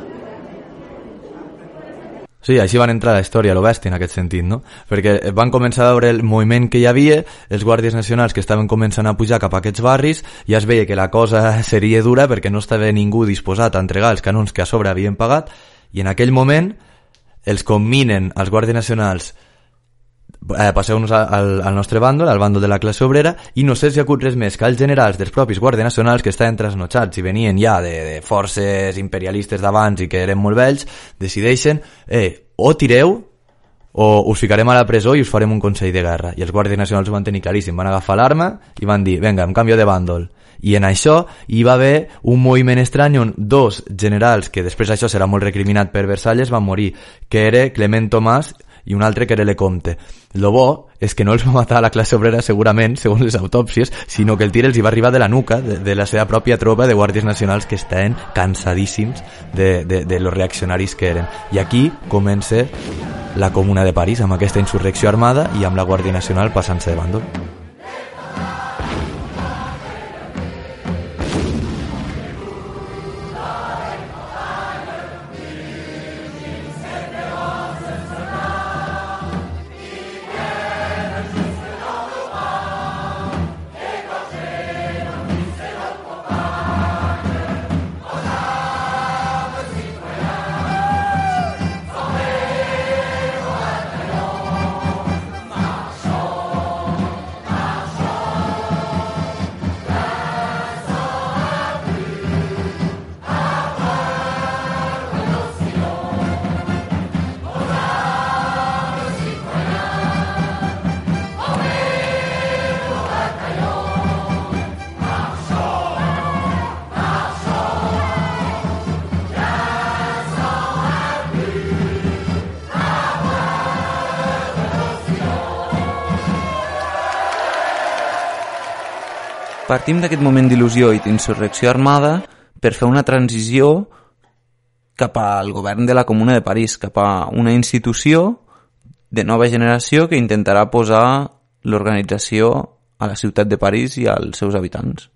Sí, així van entrar a la història, lo bèstia, en aquest sentit, no? Perquè van començar a veure el moviment que hi havia, els guàrdies nacionals que estaven començant a pujar cap a aquests barris, ja es veia que la cosa seria dura perquè no estava ningú disposat a entregar els canons que a sobre havien pagat, i en aquell moment els comminen als guàrdies nacionals eh, passeu-nos al, al nostre bàndol, al bàndol de la classe obrera, i no sé si ha hagut res més que els generals dels propis guàrdies nacionals que estaven trasnotxats i venien ja de, de forces imperialistes d'abans i que eren molt vells, decideixen, eh, o tireu o us ficarem a la presó i us farem un consell de guerra. I els guàrdies nacionals ho van tenir claríssim, van agafar l'arma i van dir, venga, em canvio de bàndol. I en això hi va haver un moviment estrany on dos generals, que després això serà molt recriminat per Versalles, van morir, que era Clement Tomàs i un altre que era Lecomte. Lo bo és que no els va matar a la classe obrera segurament, segons les autòpsies, sinó que el tir els hi va arribar de la nuca, de, de la seva pròpia tropa de guàrdies nacionals que estaven cansadíssims de, de, de los reaccionaris que eren. I aquí comença la Comuna de París, amb aquesta insurrecció armada i amb la Guàrdia Nacional passant-se de bàndol. Partim d'aquest moment d'il·lusió i d'insurrecció armada per fer una transició cap al govern de la Comuna de París, cap a una institució de nova generació que intentarà posar l'organització a la ciutat de París i als seus habitants.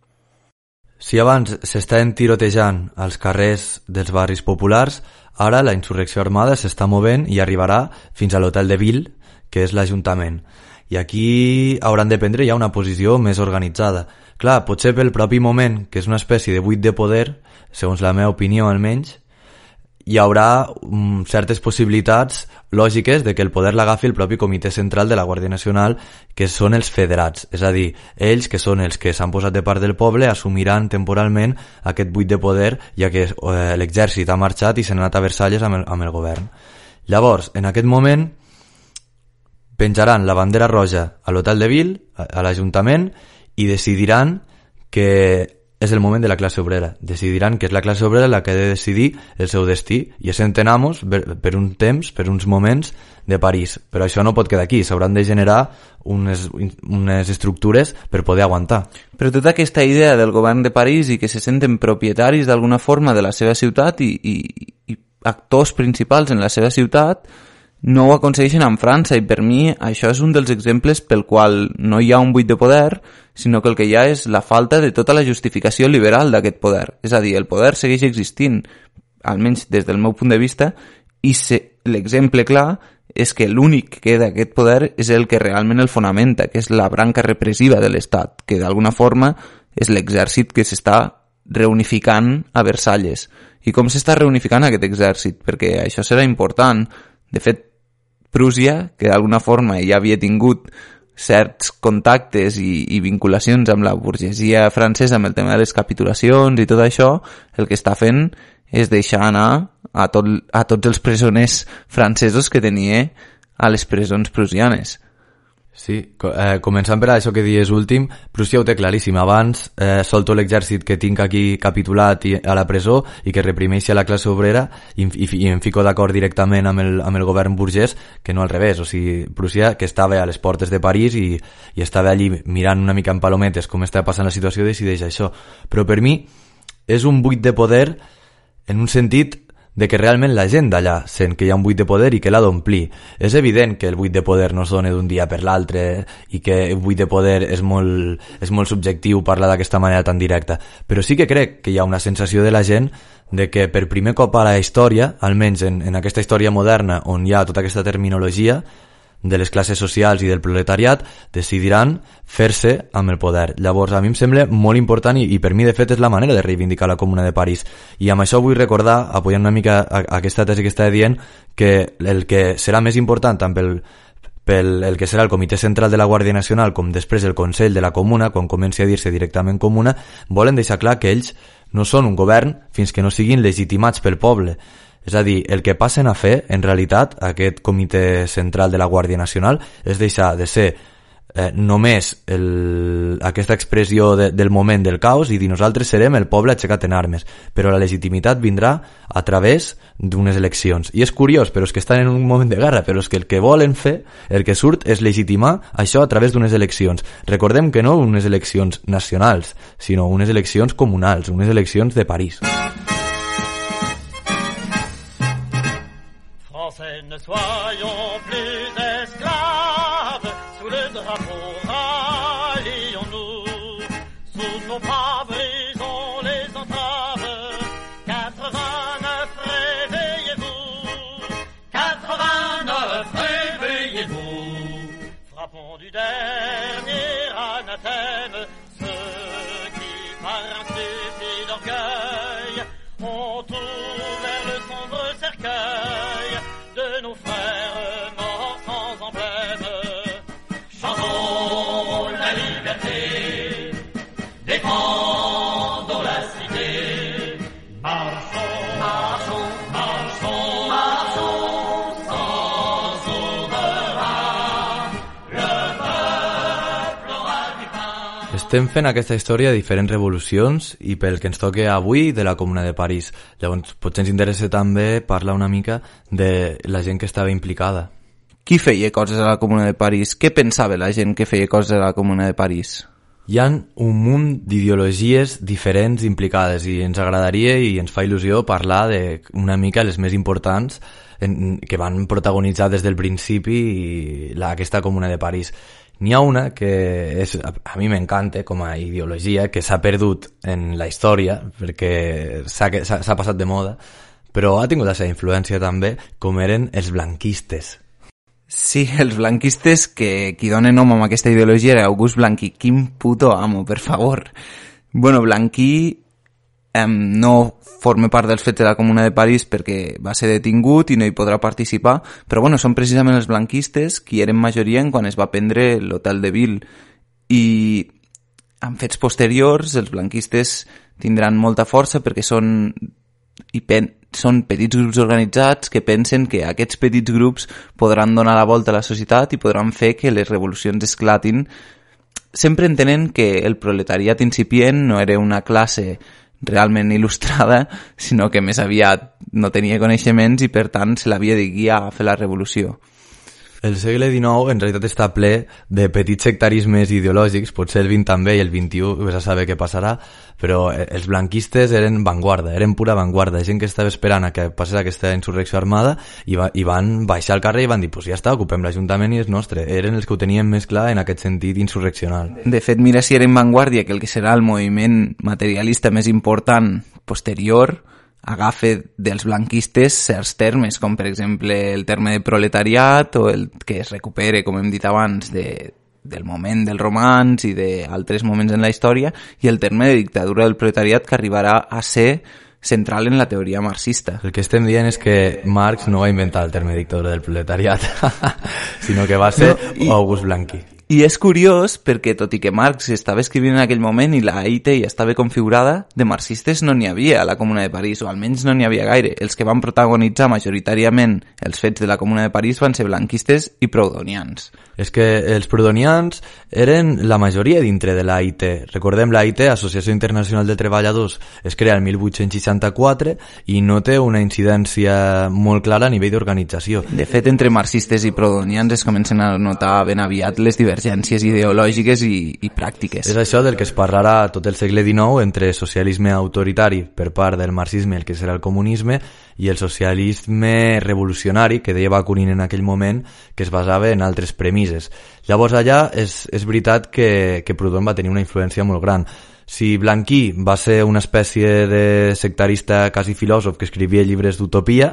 Si abans s'estaven tirotejant als carrers dels barris populars, ara la insurrecció armada s'està movent i arribarà fins a l'Hotel de Ville, que és l'Ajuntament. I aquí hauran de prendre ja una posició més organitzada. Clar, potser pel propi moment, que és una espècie de buit de poder, segons la meva opinió almenys, hi haurà um, certes possibilitats lògiques de que el poder l'agafi el propi Comitè Central de la Guàrdia Nacional, que són els federats. És a dir, ells, que són els que s'han posat de part del poble, assumiran temporalment aquest buit de poder, ja que eh, l'exèrcit ha marxat i s'ha anat a Versalles amb el, amb el govern. Llavors, en aquest moment, penjaran la bandera roja a l'Hotel de Ville, a, a l'Ajuntament, i decidiran que és el moment de la classe obrera. Decidiran que és la classe obrera la que ha de decidir el seu destí i assenten amos per un temps, per uns moments de París. Però això no pot quedar aquí, s'hauran de generar unes, unes estructures per poder aguantar. Però tota aquesta idea del govern de París i que se senten propietaris d'alguna forma de la seva ciutat i, i, i actors principals en la seva ciutat no ho aconsegueixen en França, i per mi això és un dels exemples pel qual no hi ha un buit de poder, sinó que el que hi ha és la falta de tota la justificació liberal d'aquest poder. És a dir, el poder segueix existint, almenys des del meu punt de vista, i se, l'exemple clar és que l'únic que queda d'aquest poder és el que realment el fonamenta, que és la branca repressiva de l'Estat, que d'alguna forma és l'exèrcit que s'està reunificant a Versalles. I com s'està reunificant aquest exèrcit? Perquè això serà important. De fet, Prússia, que d'alguna forma ja havia tingut certs contactes i, i vinculacions amb la burgesia francesa amb el tema de les capitulacions i tot això, el que està fent és deixar anar a, tot, a tots els presoners francesos que tenia a les presons prussianes. Sí, eh, començant per això que dius últim, Prússia ho té claríssim. Abans eh, solto l'exèrcit que tinc aquí capitulat i, a la presó i que reprimeixi a la classe obrera i, i, i em fico d'acord directament amb el, amb el govern burgès, que no al revés. O sigui, Prússia, que estava a les portes de París i, i estava allí mirant una mica en palometes com estava passant la situació, decideix això. Però per mi és un buit de poder en un sentit de que realment la gent d'allà sent que hi ha un buit de poder i que l'ha d'omplir. És evident que el buit de poder no es dona d'un dia per l'altre i que el buit de poder és molt, és molt subjectiu parlar d'aquesta manera tan directa, però sí que crec que hi ha una sensació de la gent de que per primer cop a la història, almenys en, en aquesta història moderna on hi ha tota aquesta terminologia de les classes socials i del proletariat, decidiran fer-se amb el poder. Llavors, a mi em sembla molt important i, i per mi, de fet, és la manera de reivindicar la Comuna de París. I amb això vull recordar, apoyant una mica a, a aquesta tesi que estava dient, que el que serà més important tant pel, pel el que serà el Comitè Central de la Guàrdia Nacional com després el Consell de la Comuna, quan comenci a dir-se directament Comuna, volen deixar clar que ells no són un govern fins que no siguin legitimats pel poble. És a dir, el que passen a fer, en realitat, aquest Comitè Central de la Guàrdia Nacional és deixar de ser eh, només el, aquesta expressió de, del moment del caos i dir nosaltres serem el poble aixecat en armes, però la legitimitat vindrà a través d'unes eleccions. I és curiós, però és que estan en un moment de guerra, però és que el que volen fer, el que surt, és legitimar això a través d'unes eleccions. Recordem que no unes eleccions nacionals, sinó unes eleccions comunals, unes eleccions de París. Français, ne soyons plus esclaves, sous le drapeau rallions-nous, soutenons pas, brisons les entraves, quatre-vingt-neuf, réveillez-vous, quatre-vingt-neuf, réveillez-vous, frappons du dernier anathème, ceux qui par un stupide d'orgueil ont ouvert le sombre cercueil de nos frères morts sans emblème. Chantons la liberté, défendons la cité, marchons, marchons, marchons, marchons, sans souverain, le peuple aura du pain. Estem fent aquesta història de diferents revolucions i pel que ens toca avui de la Comuna de París. Llavors potser ens interessa també parlar una mica de la gent que estava implicada. Qui feia coses a la Comuna de París? Què pensava la gent que feia coses a la Comuna de París? Hi ha un munt d'ideologies diferents implicades i ens agradaria i ens fa il·lusió parlar de una mica les més importants en, que van protagonitzar des del principi la, aquesta Comuna de París. N'hi ha una que és, a mi m'encanta com a ideologia, que s'ha perdut en la història perquè s'ha passat de moda, però ha tingut la seva influència també, com eren els blanquistes. Sí, els blanquistes, que qui dona nom a aquesta ideologia era August Blanqui. Quin puto amo, per favor. Bueno, Blanqui eh, no forma part dels fets de la Comuna de París perquè va ser detingut i no hi podrà participar, però bueno, són precisament els blanquistes qui eren majoria quan es va prendre l'Hotel de Ville. I en fets posteriors els blanquistes tindran molta força perquè són i pen són petits grups organitzats que pensen que aquests petits grups podran donar la volta a la societat i podran fer que les revolucions esclatin. Sempre entenen que el proletariat incipient no era una classe realment il·lustrada, sinó que més aviat no tenia coneixements i per tant se l'havia de guiar a fer la revolució. El segle dinou en realitat està ple de petits sectarismes ideològics, potser el vint també i el vint-i-u vés a saber què passarà, però els blanquistes eren vanguarda, eren pura vanguarda, gent que estava esperant a que passés aquesta insurrecció armada i, va, i van baixar al carrer i van dir, pues ja està, ocupem l'Ajuntament i és nostre. Eren els que ho tenien més clar en aquest sentit insurreccional. De fet, mira si eren vanguardia que el que serà el moviment materialista més important posterior agafa dels blanquistes certs termes, com per exemple el terme de proletariat o el que es recupere, com hem dit abans, de, del moment del romanç i d'altres moments en la història, i el terme de dictadura del proletariat, que arribarà a ser central en la teoria marxista. El que estem dient és que Marx no va inventar el terme dictadura del proletariat, sinó que va ser no, i... August Blanqui. I és curiós perquè, tot i que Marx estava escrivint en aquell moment i la A I T ja estava configurada, de marxistes no n'hi havia a la Comuna de París, o almenys no n'hi havia gaire. Els que van protagonitzar majoritàriament els fets de la Comuna de París van ser blanquistes i proudhonians. És que els proudhonians eren la majoria dintre de l'A I T. Recordem, l'A I T, Associació Internacional de Treballadors, es crea el mil vuit-cents seixanta-quatre i no té una incidència molt clara a nivell d'organització. De fet, entre marxistes i proudhonians es comencen a notar ben aviat les divergències ideològiques i, i pràctiques. És això del que es parlarà tot el segle dinou entre socialisme autoritari per part del marxisme, el que serà el comunisme, i el socialisme revolucionari, que deia Bakunin en aquell moment, que es basava en altres premisses. Llavors allà és, és veritat que, que Proudhon va tenir una influència molt gran. si Blanquí va ser una espècie de sectarista quasi filòsof que escrivia llibres d'utopia,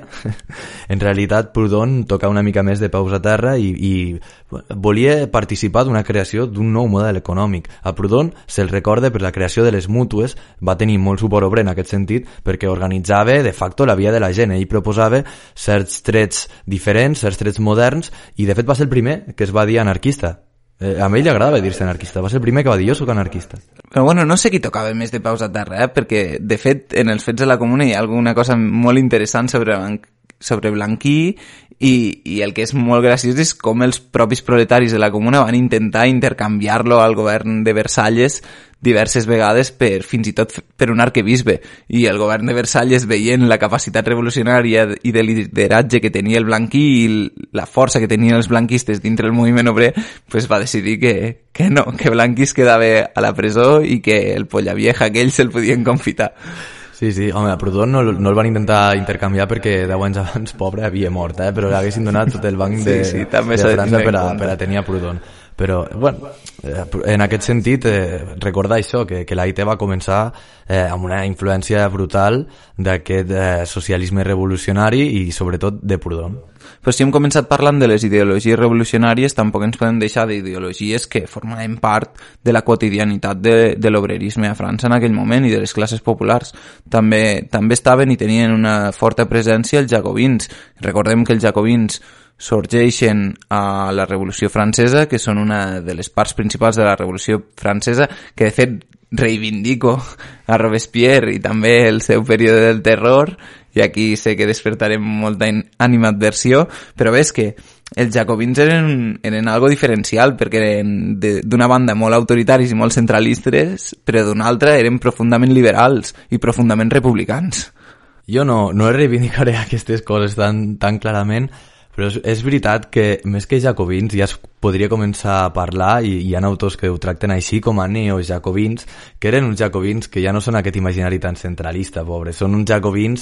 en realitat Proudhon tocava una mica més de peus a terra i, i volia participar d'una creació d'un nou model econòmic. A Proudhon se'l recorda per la creació de les mútues, va tenir molt suport obrer en aquest sentit perquè organitzava de facto la vida de la gent. Ell proposava certs trets diferents, certs trets moderns, i de fet va ser el primer que es va dir anarquista. Eh, a ell li agradava dir-se anarquista, va ser el primer que va dir jo soc anarquista. Però bueno, no sé qui tocava més de peus a terra, eh? Perquè de fet en els fets de la Comuna hi ha alguna cosa molt interessant sobre, sobre Blanquí i, i el que és molt graciós és com els propis proletaris de la Comuna van intentar intercanviar-lo al govern de Versalles diverses vegades per, fins i tot per un arquebisbe, i el govern de Versalles, veient la capacitat revolucionària i de lideratge que tenia el Blanquí i la força que tenien els blanquistes dintre el moviment obrer, pues va decidir que, que no, que Blanquí es quedava a la presó i que el polla vieja aquell se'l podien confitar. Sí, sí, home, a Proudhon no, no el van intentar intercanviar perquè deu anys abans, pobre, havia mort, eh? Però l'haguessin donat tot el banc de, sí, sí, també de França per a, per a tenir a Proudhon. Però, bueno, en aquest sentit, eh, recordar això, que, que l'A I T va començar eh, amb una influència brutal d'aquest eh, socialisme revolucionari i sobretot de Proudhon. Però si hem començat parlant de les ideologies revolucionàries, tampoc ens podem deixar d'ideologies que formaven part de la quotidianitat de, de l'obrerisme a França en aquell moment i de les classes populars. També, també estaven i tenien una forta presència els jacobins. Recordem que els jacobins sorgeixen a la Revolució Francesa, que són una de les parts principals de la Revolució Francesa, que de fet reivindico a Robespierre i també el seu període del terror, i aquí sé que despertarem molta animadversió, però ves que els jacobins eren, eren algo diferencial, perquè eren d'una banda molt autoritaris i molt centralistes, però d'una altra eren profundament liberals i profundament republicans. Jo no, no reivindicaré aquestes coses tan, tan clarament, però és, és veritat que més que jacobins ja es podria començar a parlar, i hi ha autors que ho tracten així com a neojacobins, que eren uns jacobins que ja no són aquest imaginari tan centralista, pobre, són uns jacobins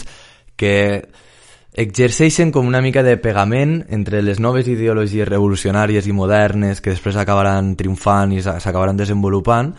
que exerceixen com una mica de pegament entre les noves ideologies revolucionàries i modernes que després acabaran triomfant i s'acabaran desenvolupant,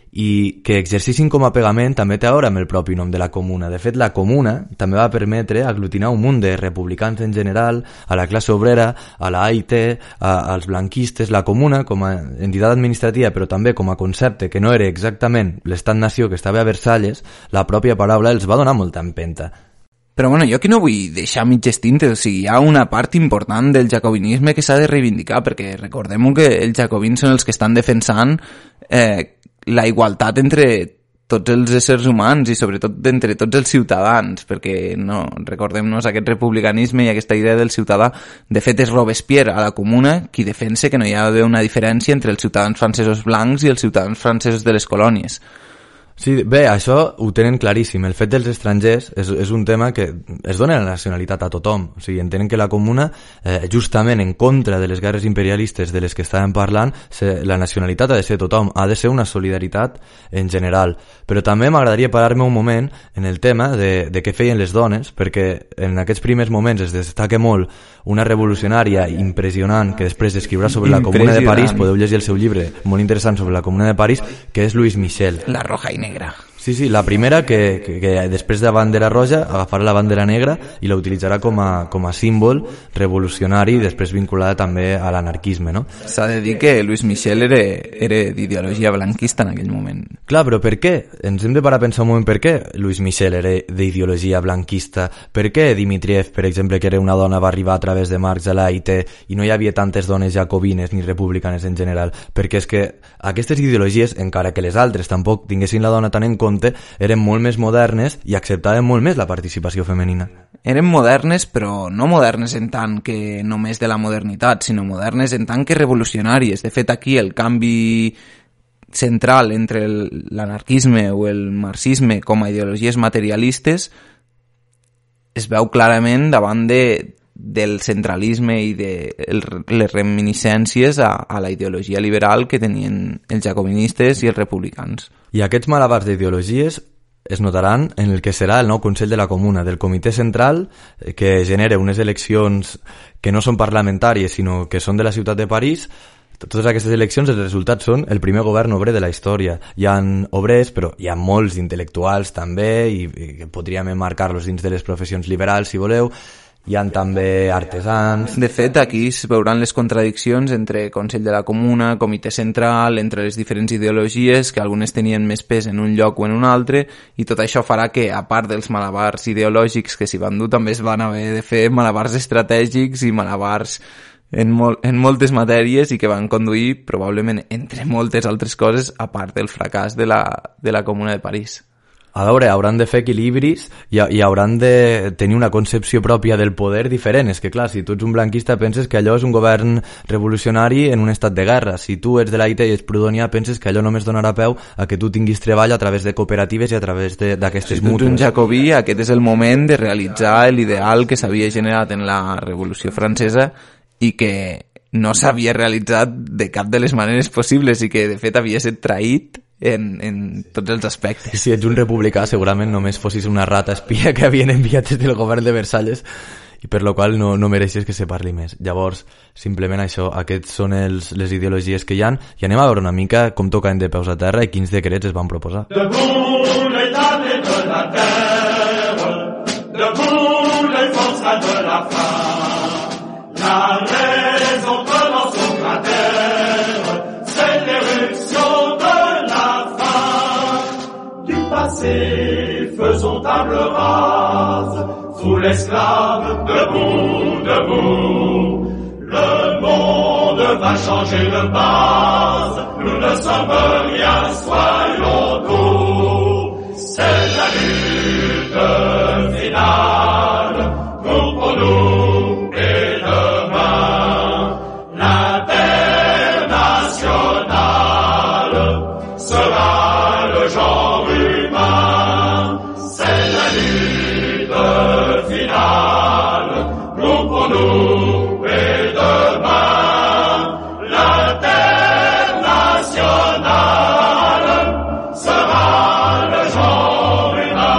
i que exerceixin com a pegament també té a veure amb el propi nom de la Comuna. De fet, la Comuna també va permetre aglutinar un munt de republicans en general, a la classe obrera, a la A I T, a, als blanquistes. La Comuna, com a entitat administrativa, però també com a concepte que no era exactament l'estat-nació que estava a Versalles, la pròpia paraula els va donar molta empenta. Però bueno, jo aquí no vull deixar mitges tintes, o sigui, hi ha una part important del jacobinisme que s'ha de reivindicar, perquè recordem que els jacobins són els que estan defensant eh, la igualtat entre tots els éssers humans i sobretot entre tots els ciutadans, perquè no, recordem-nos aquest republicanisme i aquesta idea del ciutadà. De fet, és Robespierre a la Comuna qui defensa que no hi ha d'haver una diferència entre els ciutadans francesos blancs i els ciutadans francesos de les colònies. Sí, bé, això ho tenen claríssim. El fet dels estrangers és, és un tema que es dona la nacionalitat a tothom. O sigui, entenen que la Comuna, eh, justament en contra de les guerres imperialistes de les que estàvem parlant, se, la nacionalitat ha de ser tothom, ha de ser una solidaritat en general. Però també m'agradaria parar-me un moment en el tema de, de què feien les dones, perquè en aquests primers moments es destaca molt una revolucionària impressionant que després escriurà sobre la Comuna de París, podeu llegir el seu llibre molt interessant sobre la Comuna de París, que és Louise Michel. La roja i negra. Sí, sí, la primera que, que, que després de la bandera roja agafarà la bandera negra i la utilitzarà com a, com a símbol revolucionari i després vinculada també a l'anarquisme, no? S'ha de dir que Louis Michel era, era d'ideologia blanquista en aquell moment. Clar, però per què? Ens hem de parar a pensar un moment per què Louis Michel era d'ideologia blanquista. Per què Dmitriev, per exemple, que era una dona, va arribar a través de Marx a l'A I T i no hi havia tantes dones jacobines ni republicanes en general? Perquè és que aquestes ideologies, encara que les altres tampoc tinguessin la dona tan en compte, eren molt més modernes i acceptaven molt més la participació femenina. Eren modernes, però no modernes en tant que només de la modernitat, sinó modernes en tant que revolucionàries. De fet, aquí el canvi central entre l'anarquisme o el marxisme com a ideologies materialistes es veu clarament davant de, del centralisme i de el, les reminiscències a, a la ideologia liberal que tenien els jacobinistes i els republicans. I aquests malabars d'ideologies es notaran en el que serà el nou Consell de la Comuna, del Comitè Central, que genera unes eleccions que no són parlamentàries, sinó que són de la ciutat de París, Totes aquestes eleccions, els resultats són el primer govern obrer de la història. Hi ha obrers, però hi ha molts intel·lectuals també, i, i podríem emmarcar-los dins de les professions liberals, si voleu. Hi ha també artesans... De fet, aquí es veuran les contradiccions entre Consell de la Comuna, Comitè Central, entre les diferents ideologies, que algunes tenien més pes en un lloc o en un altre, i tot això farà que, a part dels malabars ideològics que s'hi van dur, també es van haver de fer malabars estratègics i malabars en, mol en moltes matèries i que van conduir, probablement, entre moltes altres coses, a part del fracàs de la, de la Comuna de París. A veure, hauran de fer equilibris i, i hauran de tenir una concepció pròpia del poder diferent. És que, clar, si tu ets un blanquista penses que allò és un govern revolucionari en un estat de guerra. Si tu ets de l'A I T i ets prudonià penses que allò només donarà peu a que tu tinguis treball a través de cooperatives i a través d'aquestes si mútues. Si tu ets un jacobí, aquest és el moment de realitzar l'ideal que s'havia generat en la Revolució Francesa i que no s'havia realitzat de cap de les maneres possibles i que, de fet, havia estat traït en, en tots els aspectes. Si ets un republicà segurament només fossis una rata espia que havien enviat des del govern de Versalles i per lo qual no, no mereixes que se parli més. Llavors, simplement això, aquests són els, les ideologies que hi han i anem a veure una mica com toquen de peus a terra i quins decrets es van proposar. Debout les tables de la terre, debout les forçats de la faim, la raison commence au cratère, c'est l'éruption faisons table rase sous l'esclave, debout, debout. Le monde va changer de base, nous ne sommes rien, soyons doux. C'est la lutte finale, nous pour nous et demain. L'internationale sera le genre humain. C'est la lutte finale, nous pour nous et demain. L'internationale sera le genre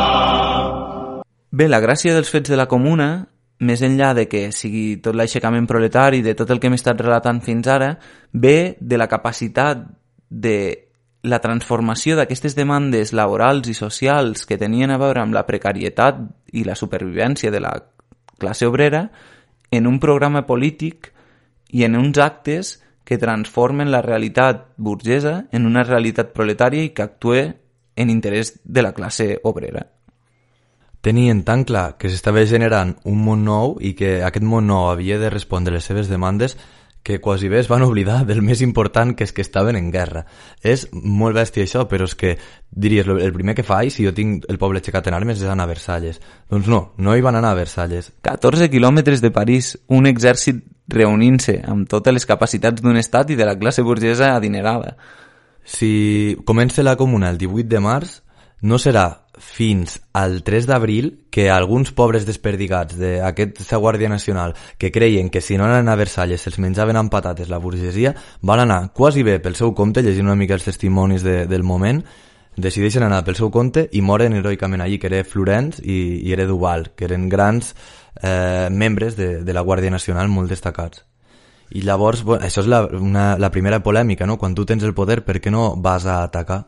humain. Bé, la gràcia dels fets de la Comuna, més enllà de que sigui tot l'aixecament proletari, de tot el que hem estat relatant fins ara, ve de la capacitat de la transformació d'aquestes demandes laborals i socials que tenien a veure amb la precarietat i la supervivència de la classe obrera en un programa polític i en uns actes que transformen la realitat burgesa en una realitat proletària i que actue en interès de la classe obrera. Tenien tan clar que s'estava generant un món nou i que aquest món nou havia de respondre les seves demandes que quasi bé es van oblidar del més important, que és que estaven en guerra. És molt bèstia això, però és que diries, el primer que faig, si jo tinc el poble aixecat en armes, és anar a Versalles. Doncs no, no hi van anar a Versalles. catorze quilòmetres de París, un exèrcit reunint-se amb totes les capacitats d'un estat i de la classe burgesa adinerada. Si comença la Comuna el divuit de març, no serà fins al tres d'abril que alguns pobres desperdigats d'aquesta Guàrdia Nacional que creien que si no anaven a Versalles se'ls menjaven amb patates la burgesia, van anar quasi bé pel seu compte, llegint una mica els testimonis de, del moment, decideixen anar pel seu compte i moren heroicament allí, que era Florenç i, i era Duval, que eren grans eh, membres de, de la Guàrdia Nacional molt destacats. I llavors, bueno, això és la, una, la primera polèmica, no? Quan tu tens el poder, per què no vas a atacar?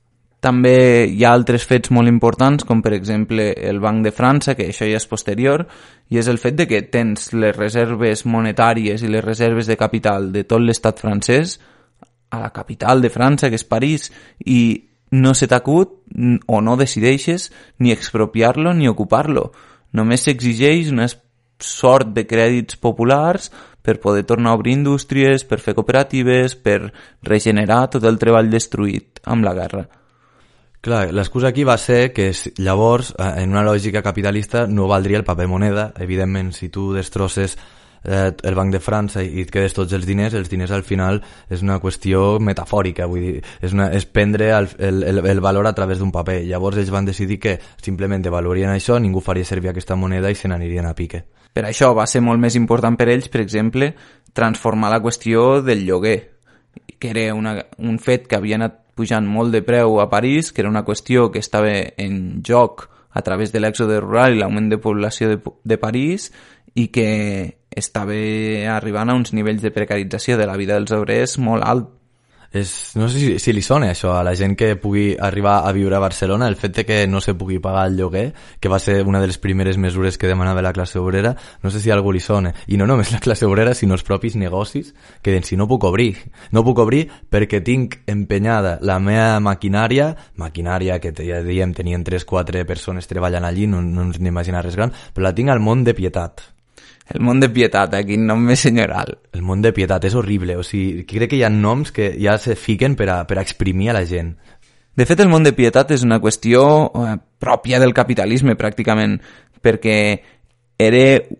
També hi ha altres fets molt importants, com per exemple el Banc de França, que això ja és posterior, i és el fet de que tens les reserves monetàries i les reserves de capital de tot l'estat francès a la capital de França, que és París, i no se t'acut o no decideixes ni expropiar-lo ni ocupar-lo. Només s'exigeix una sort de crèdits populars per poder tornar a obrir indústries, per fer cooperatives, per regenerar tot el treball destruït amb la guerra. Clar, l'excusa aquí va ser que llavors, en una lògica capitalista, no valdria el paper moneda. Evidentment, si tu destrosses eh, el Banc de França i et quedes tots els diners, els diners al final és una qüestió metafòrica, vull dir, és, una, és prendre el, el, el valor a través d'un paper. Llavors ells van decidir que simplement devaluarien això, ningú faria servir aquesta moneda i se n'anirien a pique. Per això va ser molt més important per ells, per exemple, transformar la qüestió del lloguer, que era una, un fet que havia anat pujant molt de preu a París, que era una qüestió que estava en joc a través de l'èxode rural i l'augment de població de, de París, i que estava arribant a uns nivells de precarització de la vida dels obrers molt alt. És, no sé si, si li sona això a la gent que pugui arribar a viure a Barcelona, el fet de que no se pugui pagar el lloguer, que va ser una de les primeres mesures que demanava la classe obrera, no sé si a algú li sona. I no només la classe obrera, sinó els propis negocis que diuen, si no puc obrir, no puc obrir perquè tinc empenyada la meva maquinària, maquinària que ja diem tenien tres o quatre persones treballant allí, no, no ens n'imagina res gran, però la tinc al Mont de Pietat. El Mont de Pietat, eh? Quin nom més senyoral. El Mont de Pietat és horrible, o sigui, crec que hi ha noms que ja se fiquen per a, per a exprimir a la gent. De fet, el Mont de Pietat és una qüestió eh, pròpia del capitalisme, pràcticament, perquè era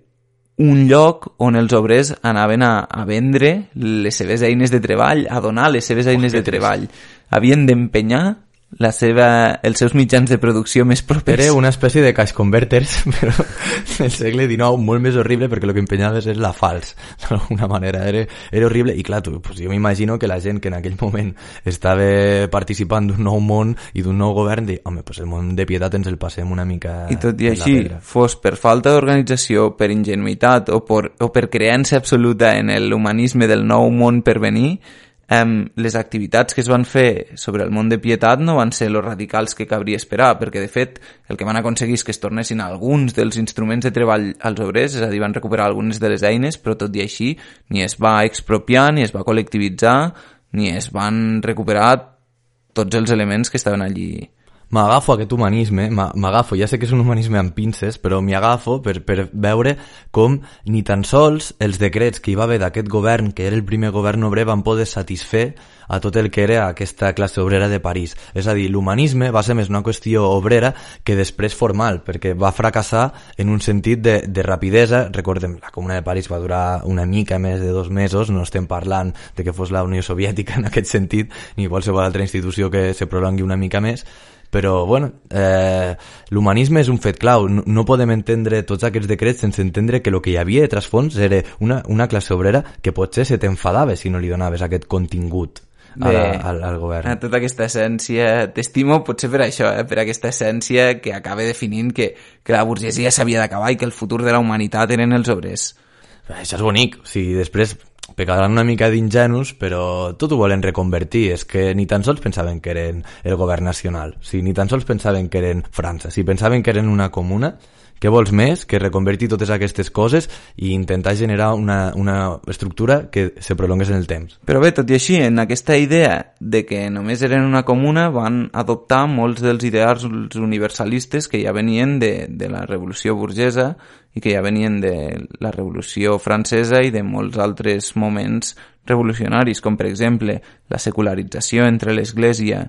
un lloc on els obrers anaven a, a vendre les seves eines de treball, a donar les seves eines oh, de treball. Havien d'empenyar la seva, els seus mitjans de producció més propers. Era una espècie de cash converters, però del segle dinou, molt més horrible, perquè el que empenyaves és la fals, d'alguna manera. Era, era horrible, i clar, tu, pues jo m'imagino que la gent que en aquell moment estava participant d'un nou món i d'un nou govern, diu, home, pues el món de Pietat ens el passem una mica... I tot i així, fos per falta d'organització, per ingenuïtat o per, o per creença absoluta en l'humanisme del nou món per venir, Um, les activitats que es van fer sobre el Mont de Pietat no van ser los radicals que cabria esperar, perquè de fet el que van aconseguir és que es tornessin alguns dels instruments de treball als obrers, és a dir, van recuperar algunes de les eines, però tot i així ni es va expropiar, ni es va col·lectivitzar, ni es van recuperar tots els elements que estaven allí. M'agafo aquest humanisme, m'agafo, ja sé que és un humanisme amb pinces, però m'hi agafo per, per veure com ni tan sols els decrets que hi va haver d'aquest govern, que era el primer govern obrer, van poder satisfer a tot el que era aquesta classe obrera de París. És a dir, l'humanisme va ser més una qüestió obrera que després formal, perquè va fracassar en un sentit de, de rapidesa. Recordem, la Comuna de París va durar una mica més de dos mesos, no estem parlant de que fos la Unió Soviètica en aquest sentit, ni qualsevol altra institució que se prolongui una mica més, però bueno, eh, l'humanisme és un fet clau. No, no podem entendre tots aquests decrets sense entendre que el que hi havia de trasfons era una, una classe obrera que potser se t'enfadava si no li donaves aquest contingut a la, al, al govern. A tota aquesta essència, t'estimo potser per això, eh? Per aquesta essència que acaba definint que, que la burgesia s'havia d'acabar i que el futur de la humanitat eren els obrers. Això és bonic, o sigui, després pecaran una mica d'ingenus, però tot ho volen reconvertir. És que ni tan sols pensaven que eren el govern nacional, o sigui, ni tan sols pensaven que eren França, si pensaven que eren una comuna. Què vols més que reconvertir totes aquestes coses i intentar generar una, una estructura que se prolongués en el temps? Però bé, tot i així, en aquesta idea de que només eren una comuna van adoptar molts dels ideals universalistes que ja venien de, de la revolució burgesa i que ja venien de la revolució francesa i de molts altres moments revolucionaris, com per exemple la secularització entre l'Església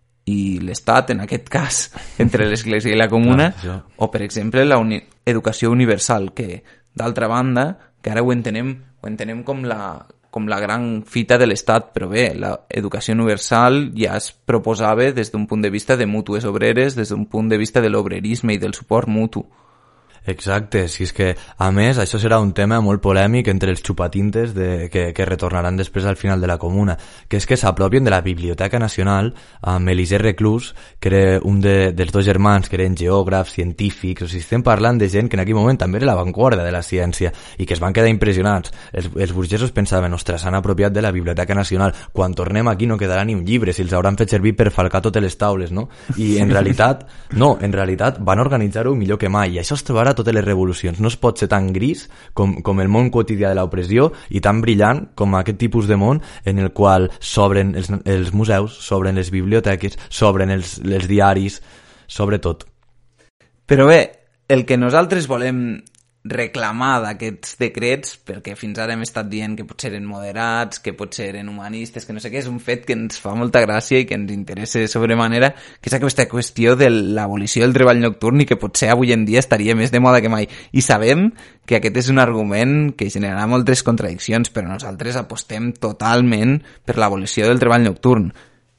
i l'Estat, en aquest cas, entre l'Església i la Comuna, ah, o, per exemple, la uni- educació universal, que, d'altra banda, que ara ho entenem, ho entenem com la, com la gran fita de l'Estat, però bé, l'educació universal ja es proposava des d'un punt de vista de mútues obreres, des d'un punt de vista de l'obrerisme i del suport mutu. Exacte, si és que, a més, això serà un tema molt polèmic entre els xupatintes de, que, que retornaran després al final de la Comuna, que és que s'apropien de la Biblioteca Nacional amb Elisée Reclus, que era un de, dels dos germans que eren geògrafs, científics, o sigui, estem parlant de gent que en aquell moment també era l'avantguarda de la ciència i que es van quedar impressionats. Els, els burgesos pensaven, ostres, s'han apropiat de la Biblioteca Nacional, quan tornem aquí no quedarà ni un llibre, si els hauran fet servir per falcar totes les taules, no? I en realitat, no, en realitat van organitzar-ho millor que mai, i això es trobarà totes les revolucions. No es pot ser tan gris com, com el món quotidià de l'opressió i tan brillant com aquest tipus de món en el qual s'obren els, els museus, s'obren les biblioteques, s'obren els, els diaris, sobretot. Però bé, el que nosaltres volem reclamar d'aquests decrets, perquè fins ara hem estat dient que potser eren moderats, que potser eren humanistes, que no sé què, és un fet que ens fa molta gràcia i que ens interessa sobremanera, que és aquesta qüestió de l'abolició del treball nocturn i que potser avui en dia estaria més de moda que mai. I sabem que aquest és un argument que generarà moltes contradiccions, però nosaltres apostem totalment per l'abolició del treball nocturn.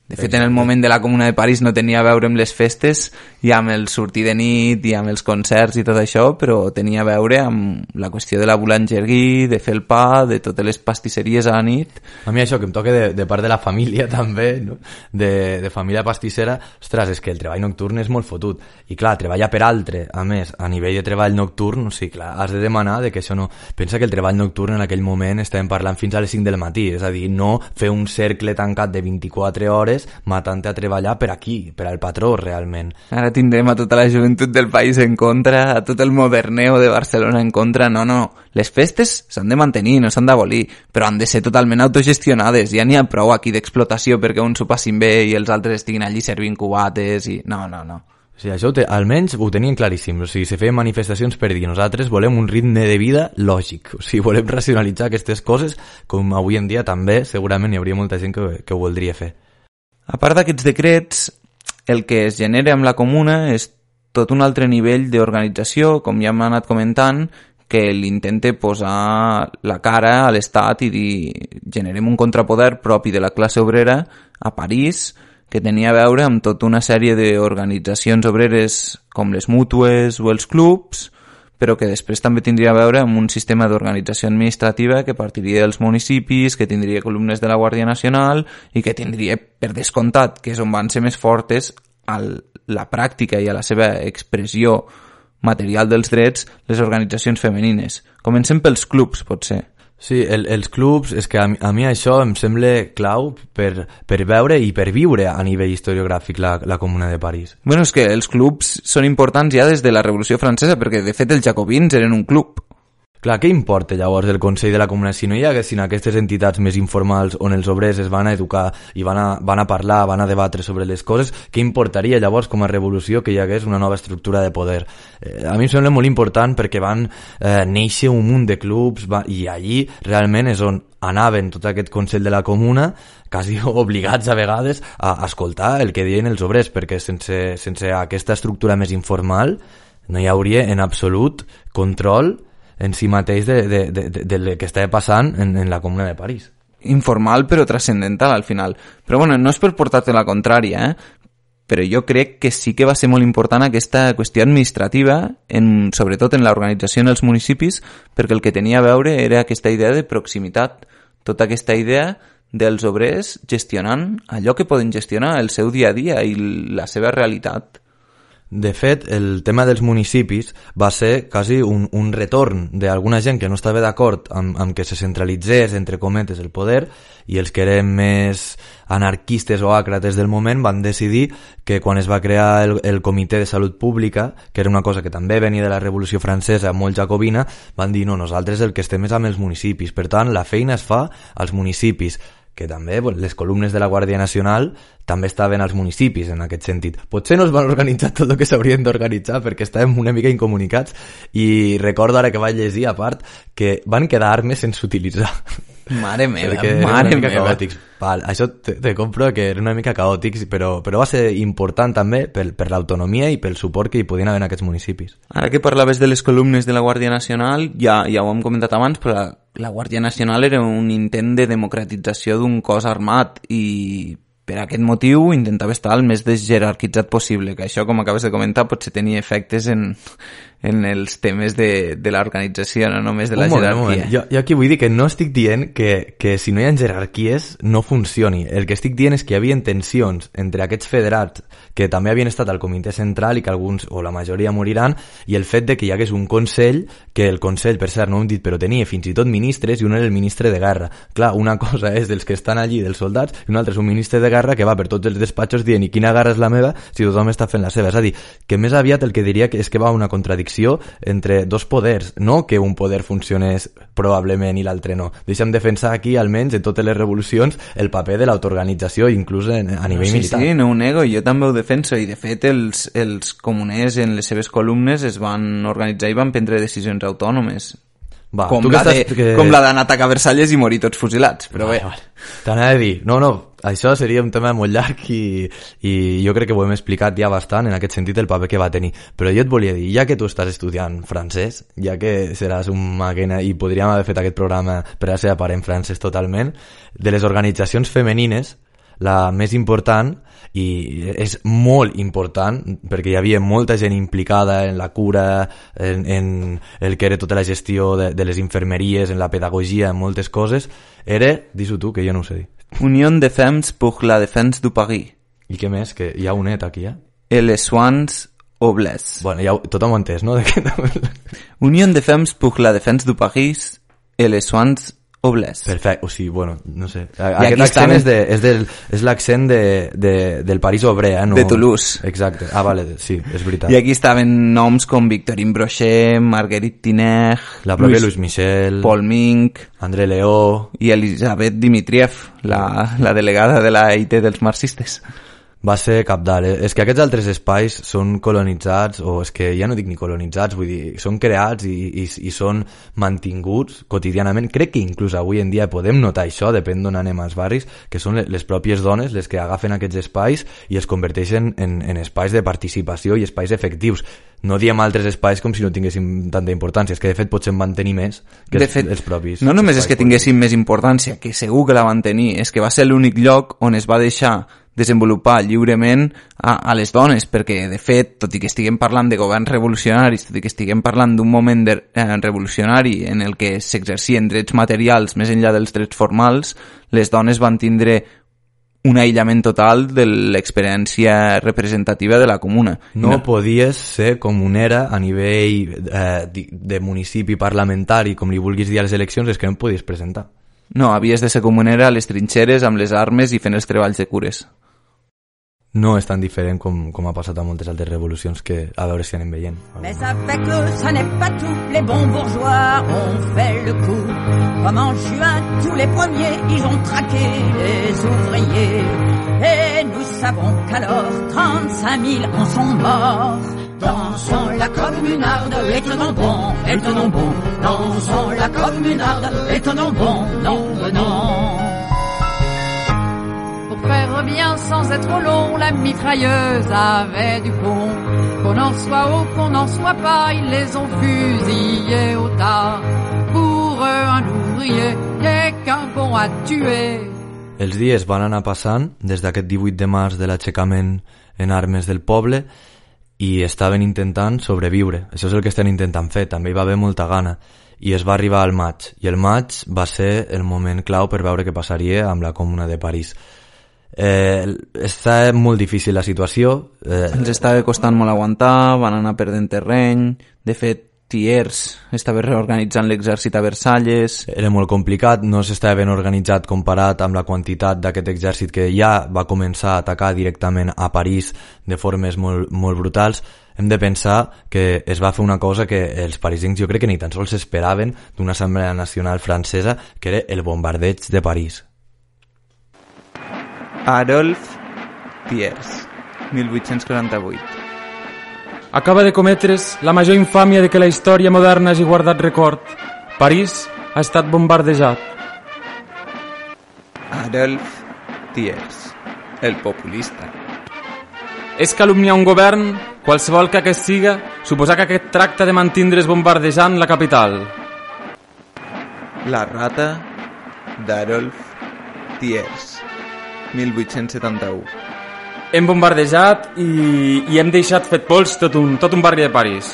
De fet, en el moment de la Comuna de París no tenia a veure amb les festes i amb el sortir de nit i amb els concerts i tot això, però tenia a veure amb la qüestió de la boulangerie, de fer el pa, de totes les pastisseries a la nit. A mi això que em toca de, de part de la família també, no? de, de família pastissera, ostres, és que el treball nocturn és molt fotut. I clar, treballar per altre, a més, a nivell de treball nocturn, sí, clar, has de demanar de que això no... Pensa que el treball nocturn en aquell moment estàvem parlant fins a les cinc del matí, és a dir, no fer un cercle tancat de vint-i-quatre hores matant-te a treballar per aquí, per al patró, realment. Ara tindrem a tota la joventut del país en contra, a tot el moderneo de Barcelona en contra. No, no, les festes s'han de mantenir, no s'han d'abolir, però han de ser totalment autogestionades. Ja n'hi ha prou aquí d'explotació perquè uns s'ho passin bé i els altres estiguin allí servint cubates i... No, no, no. O sigui, això te, almenys ho tenien claríssim. O sigui, se feien manifestacions per dir nosaltres volem un ritme de vida lògic. O sigui, volem racionalitzar aquestes coses, com avui en dia també segurament hi hauria molta gent que, que ho voldria fer. A part d'aquests decrets, el que es genera amb la comuna és tot un altre nivell d'organització, com ja hem anat comentant, que l'intenta posar la cara a l'Estat i dir generem un contrapoder propi de la classe obrera a París, que tenia a veure amb tota una sèrie d'organitzacions obreres com les mútues o els clubs, però que després també tindria a veure amb un sistema d'organització administrativa que partiria dels municipis, que tindria columnes de la Guàrdia Nacional i que tindria, per descomptat, que és on van ser més fortes a la pràctica i a la seva expressió material dels drets, les organitzacions femenines. Comencem pels clubs, potser. Sí, el, els clubs, és que a mi, a mi això em sembla clau per, per veure i per viure a nivell historiogràfic la, la Comuna de París. Bueno, és que els clubs són importants ja des de la Revolució Francesa, perquè de fet els jacobins eren un club. Clar, què importa llavors el Consell de la Comuna? Si no hi haguessin aquestes entitats més informals on els obrers es van a educar i van a, van a parlar, van a debatre sobre les coses, què importaria llavors com a revolució que hi hagués una nova estructura de poder? Eh, a mi em sembla molt important perquè van eh, néixer un munt de clubs va, i allí realment és on anaven tot aquest Consell de la Comuna quasi obligats a vegades a escoltar el que deien els obrers, perquè sense, sense aquesta estructura més informal no hi hauria en absolut control en si mateix de, de, de, de, de que estava passant en, en la Comuna de París. Informal però transcendental al final. Però bueno, no és per portar-te la contrària, eh? Però jo crec que sí que va ser molt important aquesta qüestió administrativa, en, sobretot en l'organització en els municipis, perquè el que tenia a veure era aquesta idea de proximitat, tota aquesta idea dels obrers gestionant allò que poden gestionar, el seu dia a dia i la seva realitat. De fet, el tema dels municipis va ser quasi un, un retorn d'alguna gent que no estava d'acord amb, amb que se centralitzés, entre cometes, el poder, i els que eren més anarquistes o àcrates del moment van decidir que quan es va crear el, el Comitè de Salut Pública, que era una cosa que també venia de la Revolució Francesa, molt jacobina, van dir no, nosaltres el que estem és amb els municipis. Per tant, la feina es fa als municipis, que també les columnes de la Guàrdia Nacional també estaven als municipis en aquest sentit. Potser no es van organitzar tot el que s'haurien d'organitzar perquè estàvem una mica incomunicats i recordo ara que vaig llegir a part que van quedar armes sense utilitzar. Mare meva, perquè mare meva. Caòtics. Val, això te, te compro que era una mica caòtics, però, però va ser important també per, per l'autonomia i pel suport que hi podien haver en aquests municipis. Ara que parlaves de les columnes de la Guàrdia Nacional, ja, ja ho hem comentat abans, però la, la Guàrdia Nacional era un intent de democratització d'un cos armat i per aquest motiu intentava estar el més desjerarquitzat possible, que això, com acabes de comentar, potser tenia efectes en, en els temes de, de l'organització, no només de la un moment, jerarquia. Jo, jo aquí vull dir que no estic dient que, que si no hi ha jerarquies no funcioni. El que estic dient és que hi havia tensions entre aquests federats que també havien estat al comitè central i que alguns o la majoria moriran, i el fet de que hi hagués un consell, que el consell, per cert, no ho hem dit, però tenia fins i tot ministres, i un era el ministre de guerra. Clar, una cosa és dels que estan allí, dels soldats, i un altre és un ministre de guerra que va per tots els despatxos dient i quina guerra és la meva si tothom està fent la seva. És a dir, que més aviat el que diria que és que va una contradicció entre dos poders, no que un poder funcionés probablement i l'altre no. Deixa'm defensar aquí, almenys, en totes les revolucions, el paper de l'autoorganització, inclús en, a nivell sí, militar. Sí, no ho nego, jo també ho defenso, i de fet els, els comuners en les seves columnes es van organitzar i van prendre decisions autònomes. Va, com, la estàs, de, que... com la d'anar a atacar Versalles i morir tots fusilats, però vale, bé. Vale. T'anava a dir, no, no, això seria un tema molt llarg i, i jo crec que ho hem explicat ja bastant en aquest sentit el paper que va tenir. Però jo et volia dir, ja que tu estàs estudiant francès, ja que seràs un màquina i podríem haver fet aquest programa per a ser part en francès totalment, de les organitzacions femenines, la més important, i és molt important perquè hi havia molta gent implicada en la cura, en, en el que era tota la gestió de, de les infermeries, en la pedagogia, en moltes coses, era, dis-ho tu, que jo no ho sé dir. Union de Femmes pour la Défense du Paris. I què més? Que hi ha un net aquí, eh? Et les soins Obles. Bueno, ja, tothom ho entès, no? Union de Femmes pour la Défense du Paris et les soins Obles. Perfecte, o sigui, bueno, no sé. Aquest accent és, de, és, del, és l'accent de, de, del París obrer, eh? No... De Toulouse. Exacte. Ah, vale, sí, és veritat. I aquí estaven noms com Victorine Brochet, Marguerite Tinech, la pròpia Louis Michel, Paul Mink, André Leó i Elisabeth Dimitriev, la, la delegada de la E I T dels marxistes. Va ser cabdal. Eh? És que aquests altres espais són colonitzats, o és que ja no dic ni colonitzats, vull dir, són creats i, i, i són mantinguts quotidianament. Crec que inclús avui en dia podem notar això, depèn d'on anem als barris, que són les pròpies dones les que agafen aquests espais i es converteixen en, en espais de participació i espais efectius. No diem altres espais com si no tinguessin tanta importància, és que de fet potser en van tenir més que els, fet, els propis. No només és que tinguessin més importància, que segur que la van tenir, és que va ser l'únic lloc on es va deixar desenvolupar lliurement a, a les dones, perquè de fet, tot i que estiguem parlant de governs revolucionaris, tot i que estiguem parlant d'un moment de, eh, revolucionari en el que s'exercien drets materials més enllà dels drets formals, les dones van tindre un aïllament total de l'experiència representativa de la comuna. No, no podies ser comunera a nivell eh, de municipi parlamentari, com li vulguis dir a les eleccions, és que no et podies presentar. No, havies de ser comunera a les trinxeres, amb les armes i fent els treballs de cures. No és tan diferent com, com ha passat a moltes altres revolucions que a veure si anem veient. Mais avec eux, ça n'est pas tout. Les bons bourgeois ont fait le coup. Comme en juin, tous les premiers, ils ont traqué les ouvriers. Et nous savons qu'alors, trente-cinq mille en sont morts. Dansons la communarde, et tenons bon, et tenons bon. Dansons la communarde, et tenons bon, non, non. Faire bien sans être long, la mitrailleuse avait du pont. Qu'on en soit haut, qu'on n'en soit pas, ils les ont fusillés au tas. Pour eux, un ouvrier n'est qu'un bon à tuer. Els dies van anar passant des d'aquest divuit de març de l'aixecament en armes del poble i estaven intentant sobreviure. Això és el que estan intentant fer, també hi va haver molta gana. I es va arribar al maig, i el maig va ser el moment clau per veure què passaria amb la Comuna de París. Eh, està molt difícil la situació. Eh... Ens estava costant molt aguantar, van anar perdent terreny. De fet, Thiers estava reorganitzant l'exèrcit a Versalles. Era molt complicat, no s'estava ben organitzat comparat amb la quantitat d'aquest exèrcit que ja va començar a atacar directament a París de formes molt, molt brutals. Hem de pensar que es va fer una cosa que els parisencs jo crec que ni tan sols esperaven d'una assemblea nacional francesa, que era el bombardeig de París. Adolf Thiers, mil vuit-cents quaranta-vuit. Acaba de cometre's la major infàmia de que la història moderna hagi guardat record. París ha estat bombardejat. Adolf Thiers, el populista. És calumniar un govern, qualsevol que aquest siga, suposar que aquest tracta de mantindre's bombardejant la capital. La rata d'Adolf Thiers, mil vuit-cents setanta-u. Hem bombardejat i, i hem deixat fet pols tot un, tot un barri de París.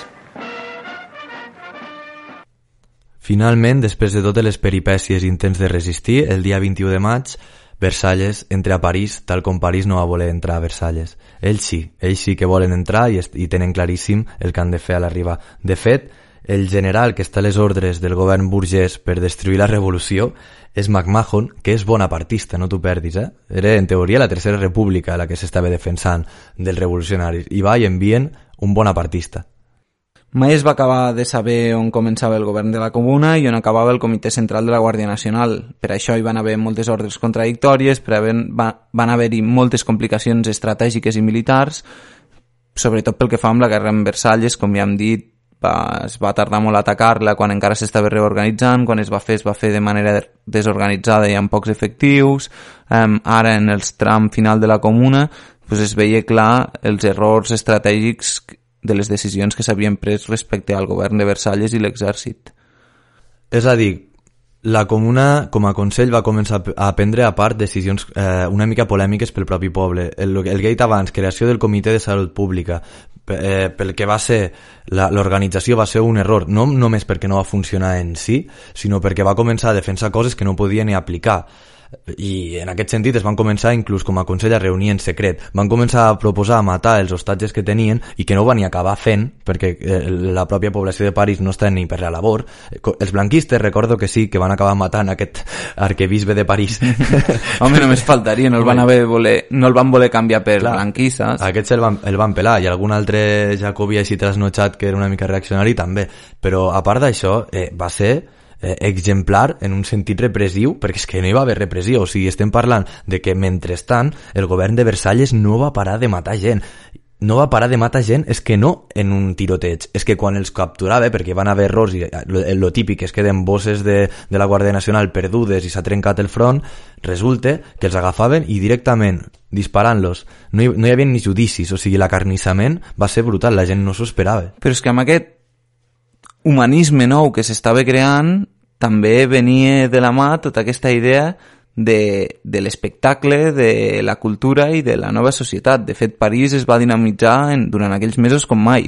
Finalment, després de totes les peripècies i intents de resistir, el dia vint-i-u de maig, Versalles entra a París tal com París no va voler entrar a Versalles. Ells sí, ells sí que volen entrar i, i tenen claríssim el que han de fer a l'arribar. De fet, el general que està a les ordres del govern burgès per destruir la revolució és McMahon, que és bonapartista, no t'ho perdis, eh? Era, en teoria, la Tercera República la que s'estava defensant dels revolucionaris, i va i envien un bonapartista. Mai es va acabar de saber on començava el govern de la Comuna i on acabava el Comitè Central de la Guàrdia Nacional. Per això hi van haver moltes ordres contradictòries, però van haver-hi moltes complicacions estratègiques i militars, sobretot pel que fa amb la guerra en Versalles, com ja hem dit, Va, es va tardar molt a atacar-la quan encara s'estava reorganitzant, quan es va fer es va fer de manera desorganitzada i amb pocs efectius. Um, ara en el tram final de la Comuna pues es veia clar els errors estratègics de les decisions que s'havien pres respecte al govern de Versalles i l'exèrcit. És a dir, La Comuna, com a Consell, va començar a prendre a part decisions eh, una mica polèmiques pel propi poble. El, el que he dit abans, creació del Comitè de Salut Pública, eh, pel que va ser l'organització va ser un error, no només perquè no va funcionar en si, sinó perquè va començar a defensar coses que no podia ni aplicar. I en aquest sentit es van començar inclús com a Consell a reunir en secret, van començar a proposar a matar els hostatges que tenien i que no ho van ni acabar fent perquè eh, la pròpia població de París no està ni per la labor. Els blanquistes recordo que sí, que van acabar matant aquest arquebisbe de París. Home, només faltaria, no el van, haver voler, no el van voler canviar per Clar, blanquistes. Aquests el van, el van pelar i algun altre jacobí així trasnotxat que era una mica reaccionari també, però a part d'això eh, va ser Eh, exemplar en un sentit repressiu, perquè és que no hi va haver repressió, o sigui, estem parlant de que mentrestant el govern de Versalles no va parar de matar gent, no va parar de matar gent, és que no en un tiroteig, és que quan els capturava, perquè van haver errors, i lo, lo típic és que queden bosses de, de la Guàrdia Nacional perdudes i s'ha trencat el front, resulta que els agafaven i directament disparant-los, no hi, no hi havia ni judicis, o sigui, l'acarnissament va ser brutal, la gent no s'ho esperava. Però és que amb aquest humanisme nou que s'estava creant també venia de la mà tota aquesta idea de, de l'espectacle, de la cultura i de la nova societat. De fet, París es va dinamitzar en, durant aquells mesos com mai.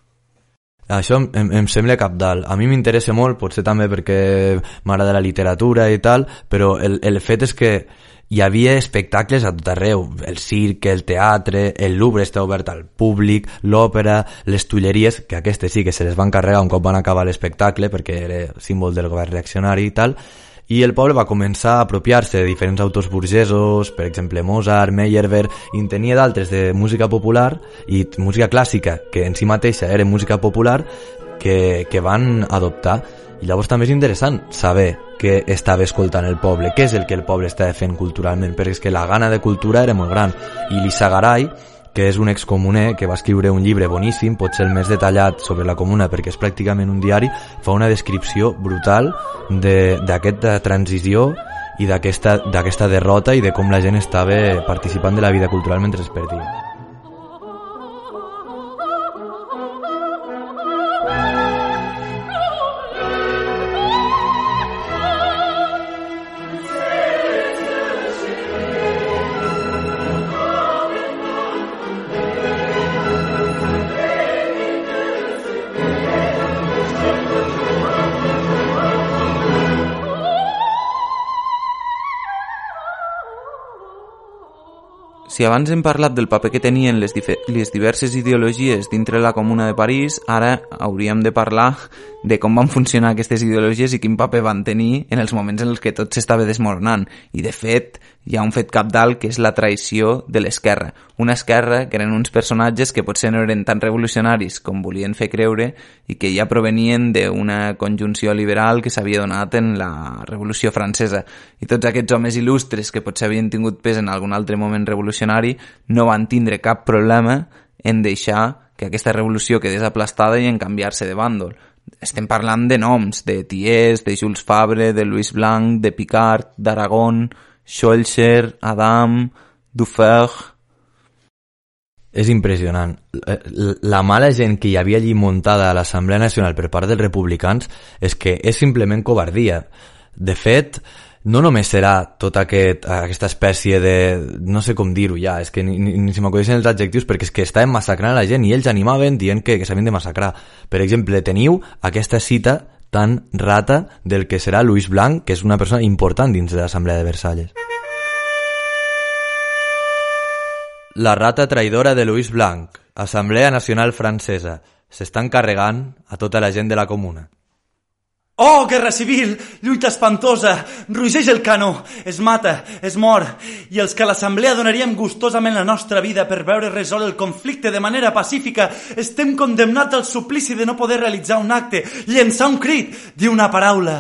Això em, em sembla cabdal. A mi m'interessa molt, potser també perquè m'agrada la literatura i tal, però el, el fet és que hi havia espectacles a tot arreu, el circ, el teatre, el Louvre està obert al públic, l'òpera, les Tulleries, que aquestes sí que se les van carregar un cop van acabar l'espectacle perquè era símbol del govern reaccionari i tal, i el poble va començar a apropiar-se de diferents autors burgesos, per exemple Mozart, Meyerbeer, i en tenia d'altres de música popular i música clàssica, que en si mateixa era música popular, que, que van adoptar. I llavors també és interessant saber què estava escoltant el poble, què és el que el poble estava fent culturalment, perquè és que la gana de cultura era molt gran. I l'Issagaray, que és un excomuner que va escriure un llibre boníssim, potser el més detallat sobre la comuna perquè és pràcticament un diari, fa una descripció brutal d'aquesta transició i d'aquesta d'aquesta derrota i de com la gent estava participant de la vida cultural mentre es perdia. Si abans hem parlat del paper que tenien les, les diverses ideologies dintre la Comuna de París, ara hauríem de parlar de com van funcionar aquestes ideologies i quin paper van tenir en els moments en els que tot s'estava desmoronant. I, de fet, hi ha un fet cabdal que és la traïció de l'esquerra. Una esquerra que eren uns personatges que potser no eren tan revolucionaris com volien fer creure i que ja provenien d'una conjunció liberal que s'havia donat en la Revolució Francesa. I tots aquests homes il·lustres que potser havien tingut pes en algun altre moment revolucionari no van tindre cap problema en deixar que aquesta revolució quedés aplastada i en canviar-se de bàndol. Estem parlant de noms, de Thiers, de Jules Favre, de Louis Blanc, de Picard, d'Aragon, Schœlcher, Adam, Dufer... És impressionant. La mala gent que hi havia allí muntada a l'Assemblea Nacional per part dels republicans és que és simplement covardia. De fet, no només serà tota aquest, aquesta espècie de... no sé com dir-ho ja, és que ni, ni, ni se m'acudeixen els adjectius perquè és que estaven massacrant la gent i ells animaven dient que, que s'havien de massacrar. Per exemple, teniu aquesta cita tan rata del que serà Louis Blanc, que és una persona important dins de l'Assemblea de Versalles. La rata traïdora de Louis Blanc, Assemblea Nacional Francesa, s'estan carregant a tota la gent de la comuna. Oh, guerra civil, lluita espantosa, rugeix el canó, es mata, es mor, i els que a l'assemblea donaríem gustosament la nostra vida per veure resolt el conflicte de manera pacífica, estem condemnats al suplici de no poder realitzar un acte, llençar un crit, dir una paraula.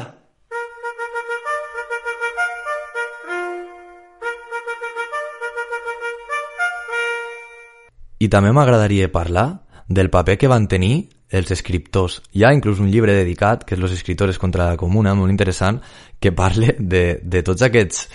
I també m'agradaria parlar del paper que van tenir els escriptors. Hi ha inclús un llibre dedicat, que és Los escritores contra la comuna, molt interessant, que parla de, de tots aquests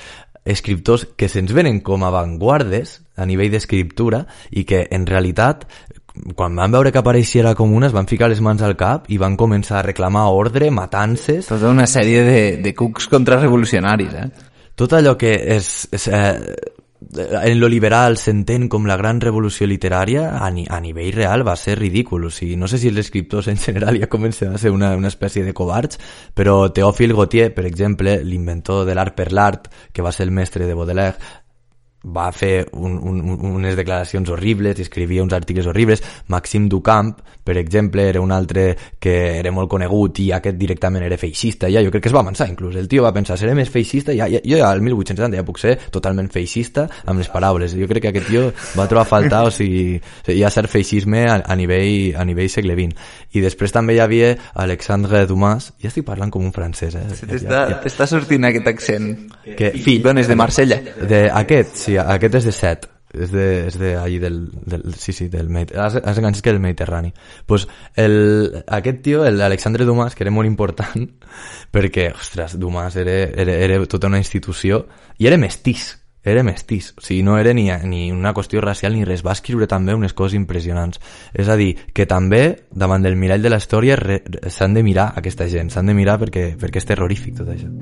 escriptors que se'ns venen com a avantguardes a nivell d'escriptura i que en realitat quan van veure que apareixia la comuna es van ficar les mans al cap i van començar a reclamar ordre, matances... Tota una sèrie de, de cucs contrarrevolucionaris, eh? Tot allò que és... és eh, en lo liberal s'entén com la gran revolució literària a, ni, a nivell real va ser ridícul. O sigui, no sé si els escriptors en general ja comencen a ser una, una espècie de covards, però Théophile Gautier, per exemple, l'inventor de l'art per l'art, que va ser el mestre de Baudelaire, va fer un, un, unes declaracions horribles, escrivia uns articles horribles. Maxime Duchamp, per exemple, era un altre que era molt conegut i aquest directament era feixista. Ja, jo crec que es va avançar inclús. El tio va pensar, seré més feixista? Ja, ja, jo ja al mil vuit-cents setanta ja puc ser totalment feixista amb les paraules. Jo crec que aquest tio va trobar a faltar, o sigui, hi ha cert feixisme a, a, nivell, a nivell segle vint. I després també hi havia Alexandre Dumas. Ja estic parlant com un francès, eh? T'està ja, ja. sortint aquest accent. Que, fill, d'on és? De Marsella? De, aquest, sí, aquest és de Set, és de, és de allí del, del, sí, sí, del Mediterrani, has enganxat que del Mediterrani. Pues el, aquest tio, l'Alexandre Dumas, que era molt important, perquè, ostres, Dumas era, era, era tota una institució, i era mestís, era mestís, o sigui, no era ni, ni una qüestió racial ni res, va escriure també unes coses impressionants. És a dir, que també, davant del mirall de la història, s'han de mirar aquesta gent, s'han de mirar perquè, perquè és terrorífic tot això.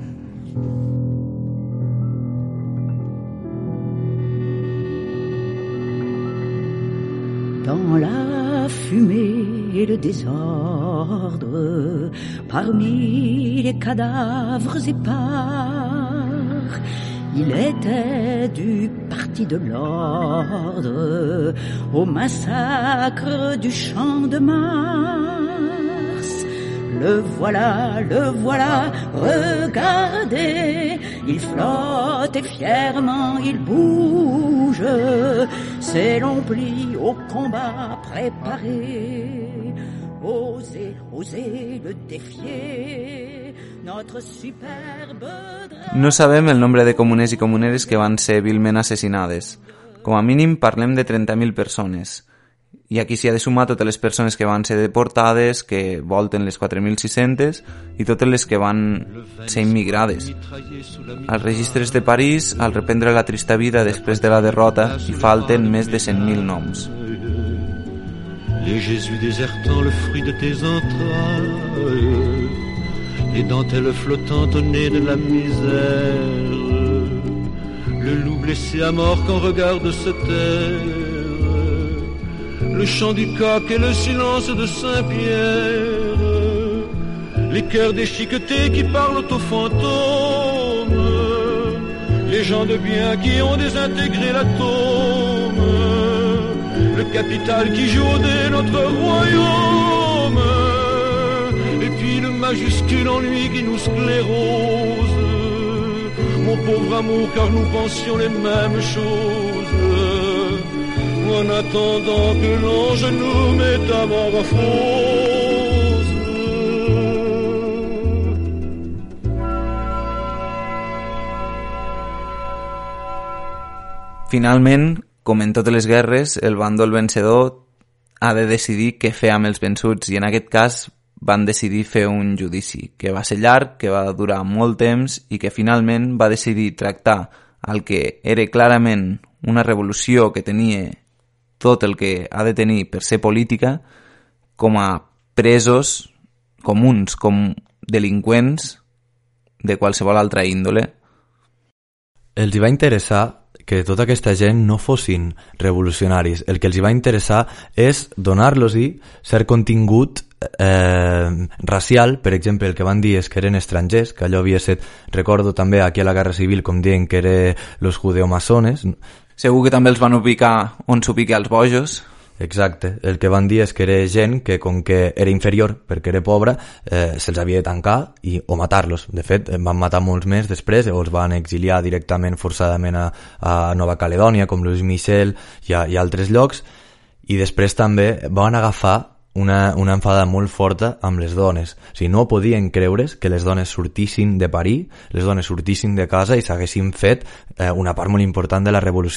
Dans la fumée et le désordre, parmi les cadavres épars, il était du parti de l'ordre, au massacre du champ de Mars. Le voilà, le voilà, regardez, il flotte et fièrement il bouge, ses longs plis au combat préparé. Osez, osez le défier, notre superbe drapeau. No sabem el nombre de comuners i comuneres que van ser vilment assassinades. Com a mínim parlem de trenta mil persones. I aquí s'hi ha de sumar totes les persones que van ser deportades, que volten les quatre mil sis-cents, i totes les que van ser immigrades. Als registres de París, al reprendre la trista vida després de la derrota, hi falten més de cent mil noms. Les Jésus désertants, le fruit de tes entrailles, les dentelles flottantes au nez de la misère, le loup blessé à mort qu'on regarde se taire, le chant du coq et le silence de Saint-Pierre, les cœurs déchiquetés qui parlent aux fantômes, les gens de bien qui ont désintégré l'atome, le capital qui joue au dé notre royaume, et puis le majuscule ennui qui nous sclérose. Mon pauvre amour, car nous pensions les mêmes choses, en attendant que l'ange nous métamorphose. Finalment, com en totes les guerres, el bàndol vencedor ha de decidir què fer amb els vençuts, i en aquest cas van decidir fer un judici que va ser llarg, que va durar molt temps i que finalment va decidir tractar el que era clarament una revolució que tenia tot el que ha de tenir per ser política com a presos comuns, com delinqüents de qualsevol altra índole. Els hi va interessar que tota aquesta gent no fossin revolucionaris. El que els hi va interessar és donar-los-hi cert contingut eh, racial. Per exemple, el que van dir és que eren estrangers, que allò havia estat, recordo també aquí a la Guerra Civil com dient que eren los judeomasones. Segur que també els van ubicar on s'ubica els bojos. Exacte, el que van dir és que era gent que com que era inferior perquè era pobra, eh, se'ls havia de tancar i, o matar-los. De fet, van matar molts més després, o els van exiliar directament forçadament a, a Nova Caledònia, com Louis Michel i, a, i altres llocs, i després també van agafar una, una enfada molt forta amb les dones. O sigui, no podien creure's que les dones sortissin de París, les dones sortissin de casa i s'haguessin fet eh, una part molt important de la revolució.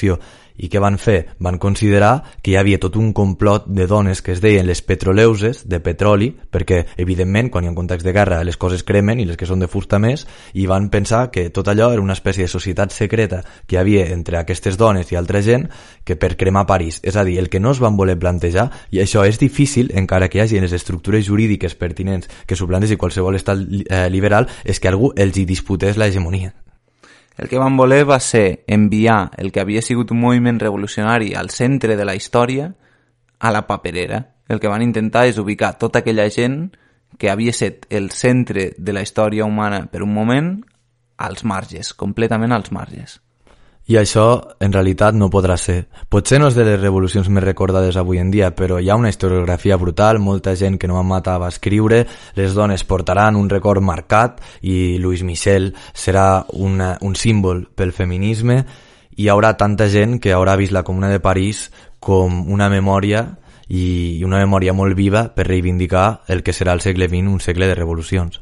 I què van fer? Van considerar que hi havia tot un complot de dones que es deien les petroleuses, de petroli, perquè, evidentment, quan hi ha un context de guerra, les coses cremen i les que són de fusta més, i van pensar que tot allò era una espècie de societat secreta que hi havia entre aquestes dones i altra gent que per cremar París. És a dir, el que no es van voler plantejar, i això és difícil, encara que hi hagi les estructures jurídiques pertinents que suplantegi qualsevol estat eh, liberal, és que algú els hi disputés l'hegemonia. El que van voler va ser enviar el que havia sigut un moviment revolucionari al centre de la història a la paperera. El que van intentar és ubicar tota aquella gent que havia estat el centre de la història humana per un moment als marges, completament als marges. I això, en realitat, no podrà ser. Potser no és de les revolucions més recordades avui en dia, però hi ha una historiografia brutal, molta gent que no va matar va escriure, les dones portaran un record marcat i Louis Michel serà una, un símbol pel feminisme i hi haurà tanta gent que haurà vist la Comuna de París com una memòria i una memòria molt viva per reivindicar el que serà el segle vint, un segle de revolucions.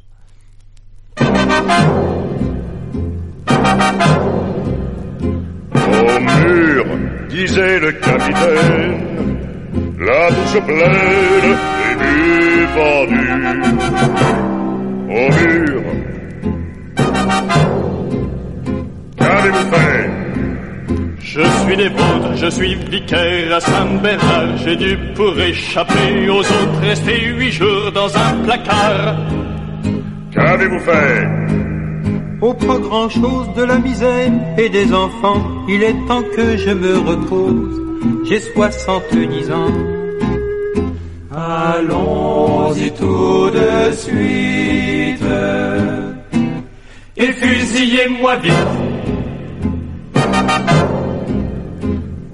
Au mur, disait le capitaine, la bouche pleine et du vendu. Au mur, qu'avez-vous fait? Je suis des vôtres, je suis vicaire à Saint-Bernard. J'ai dû pour échapper aux autres rester huit jours dans un placard. Qu'avez-vous fait? Oh, pas grand-chose, de la misère et des enfants. Il est temps que je me repose. J'ai soixante-dix ans. Allons-y tout de suite. Et fusillez-moi vite.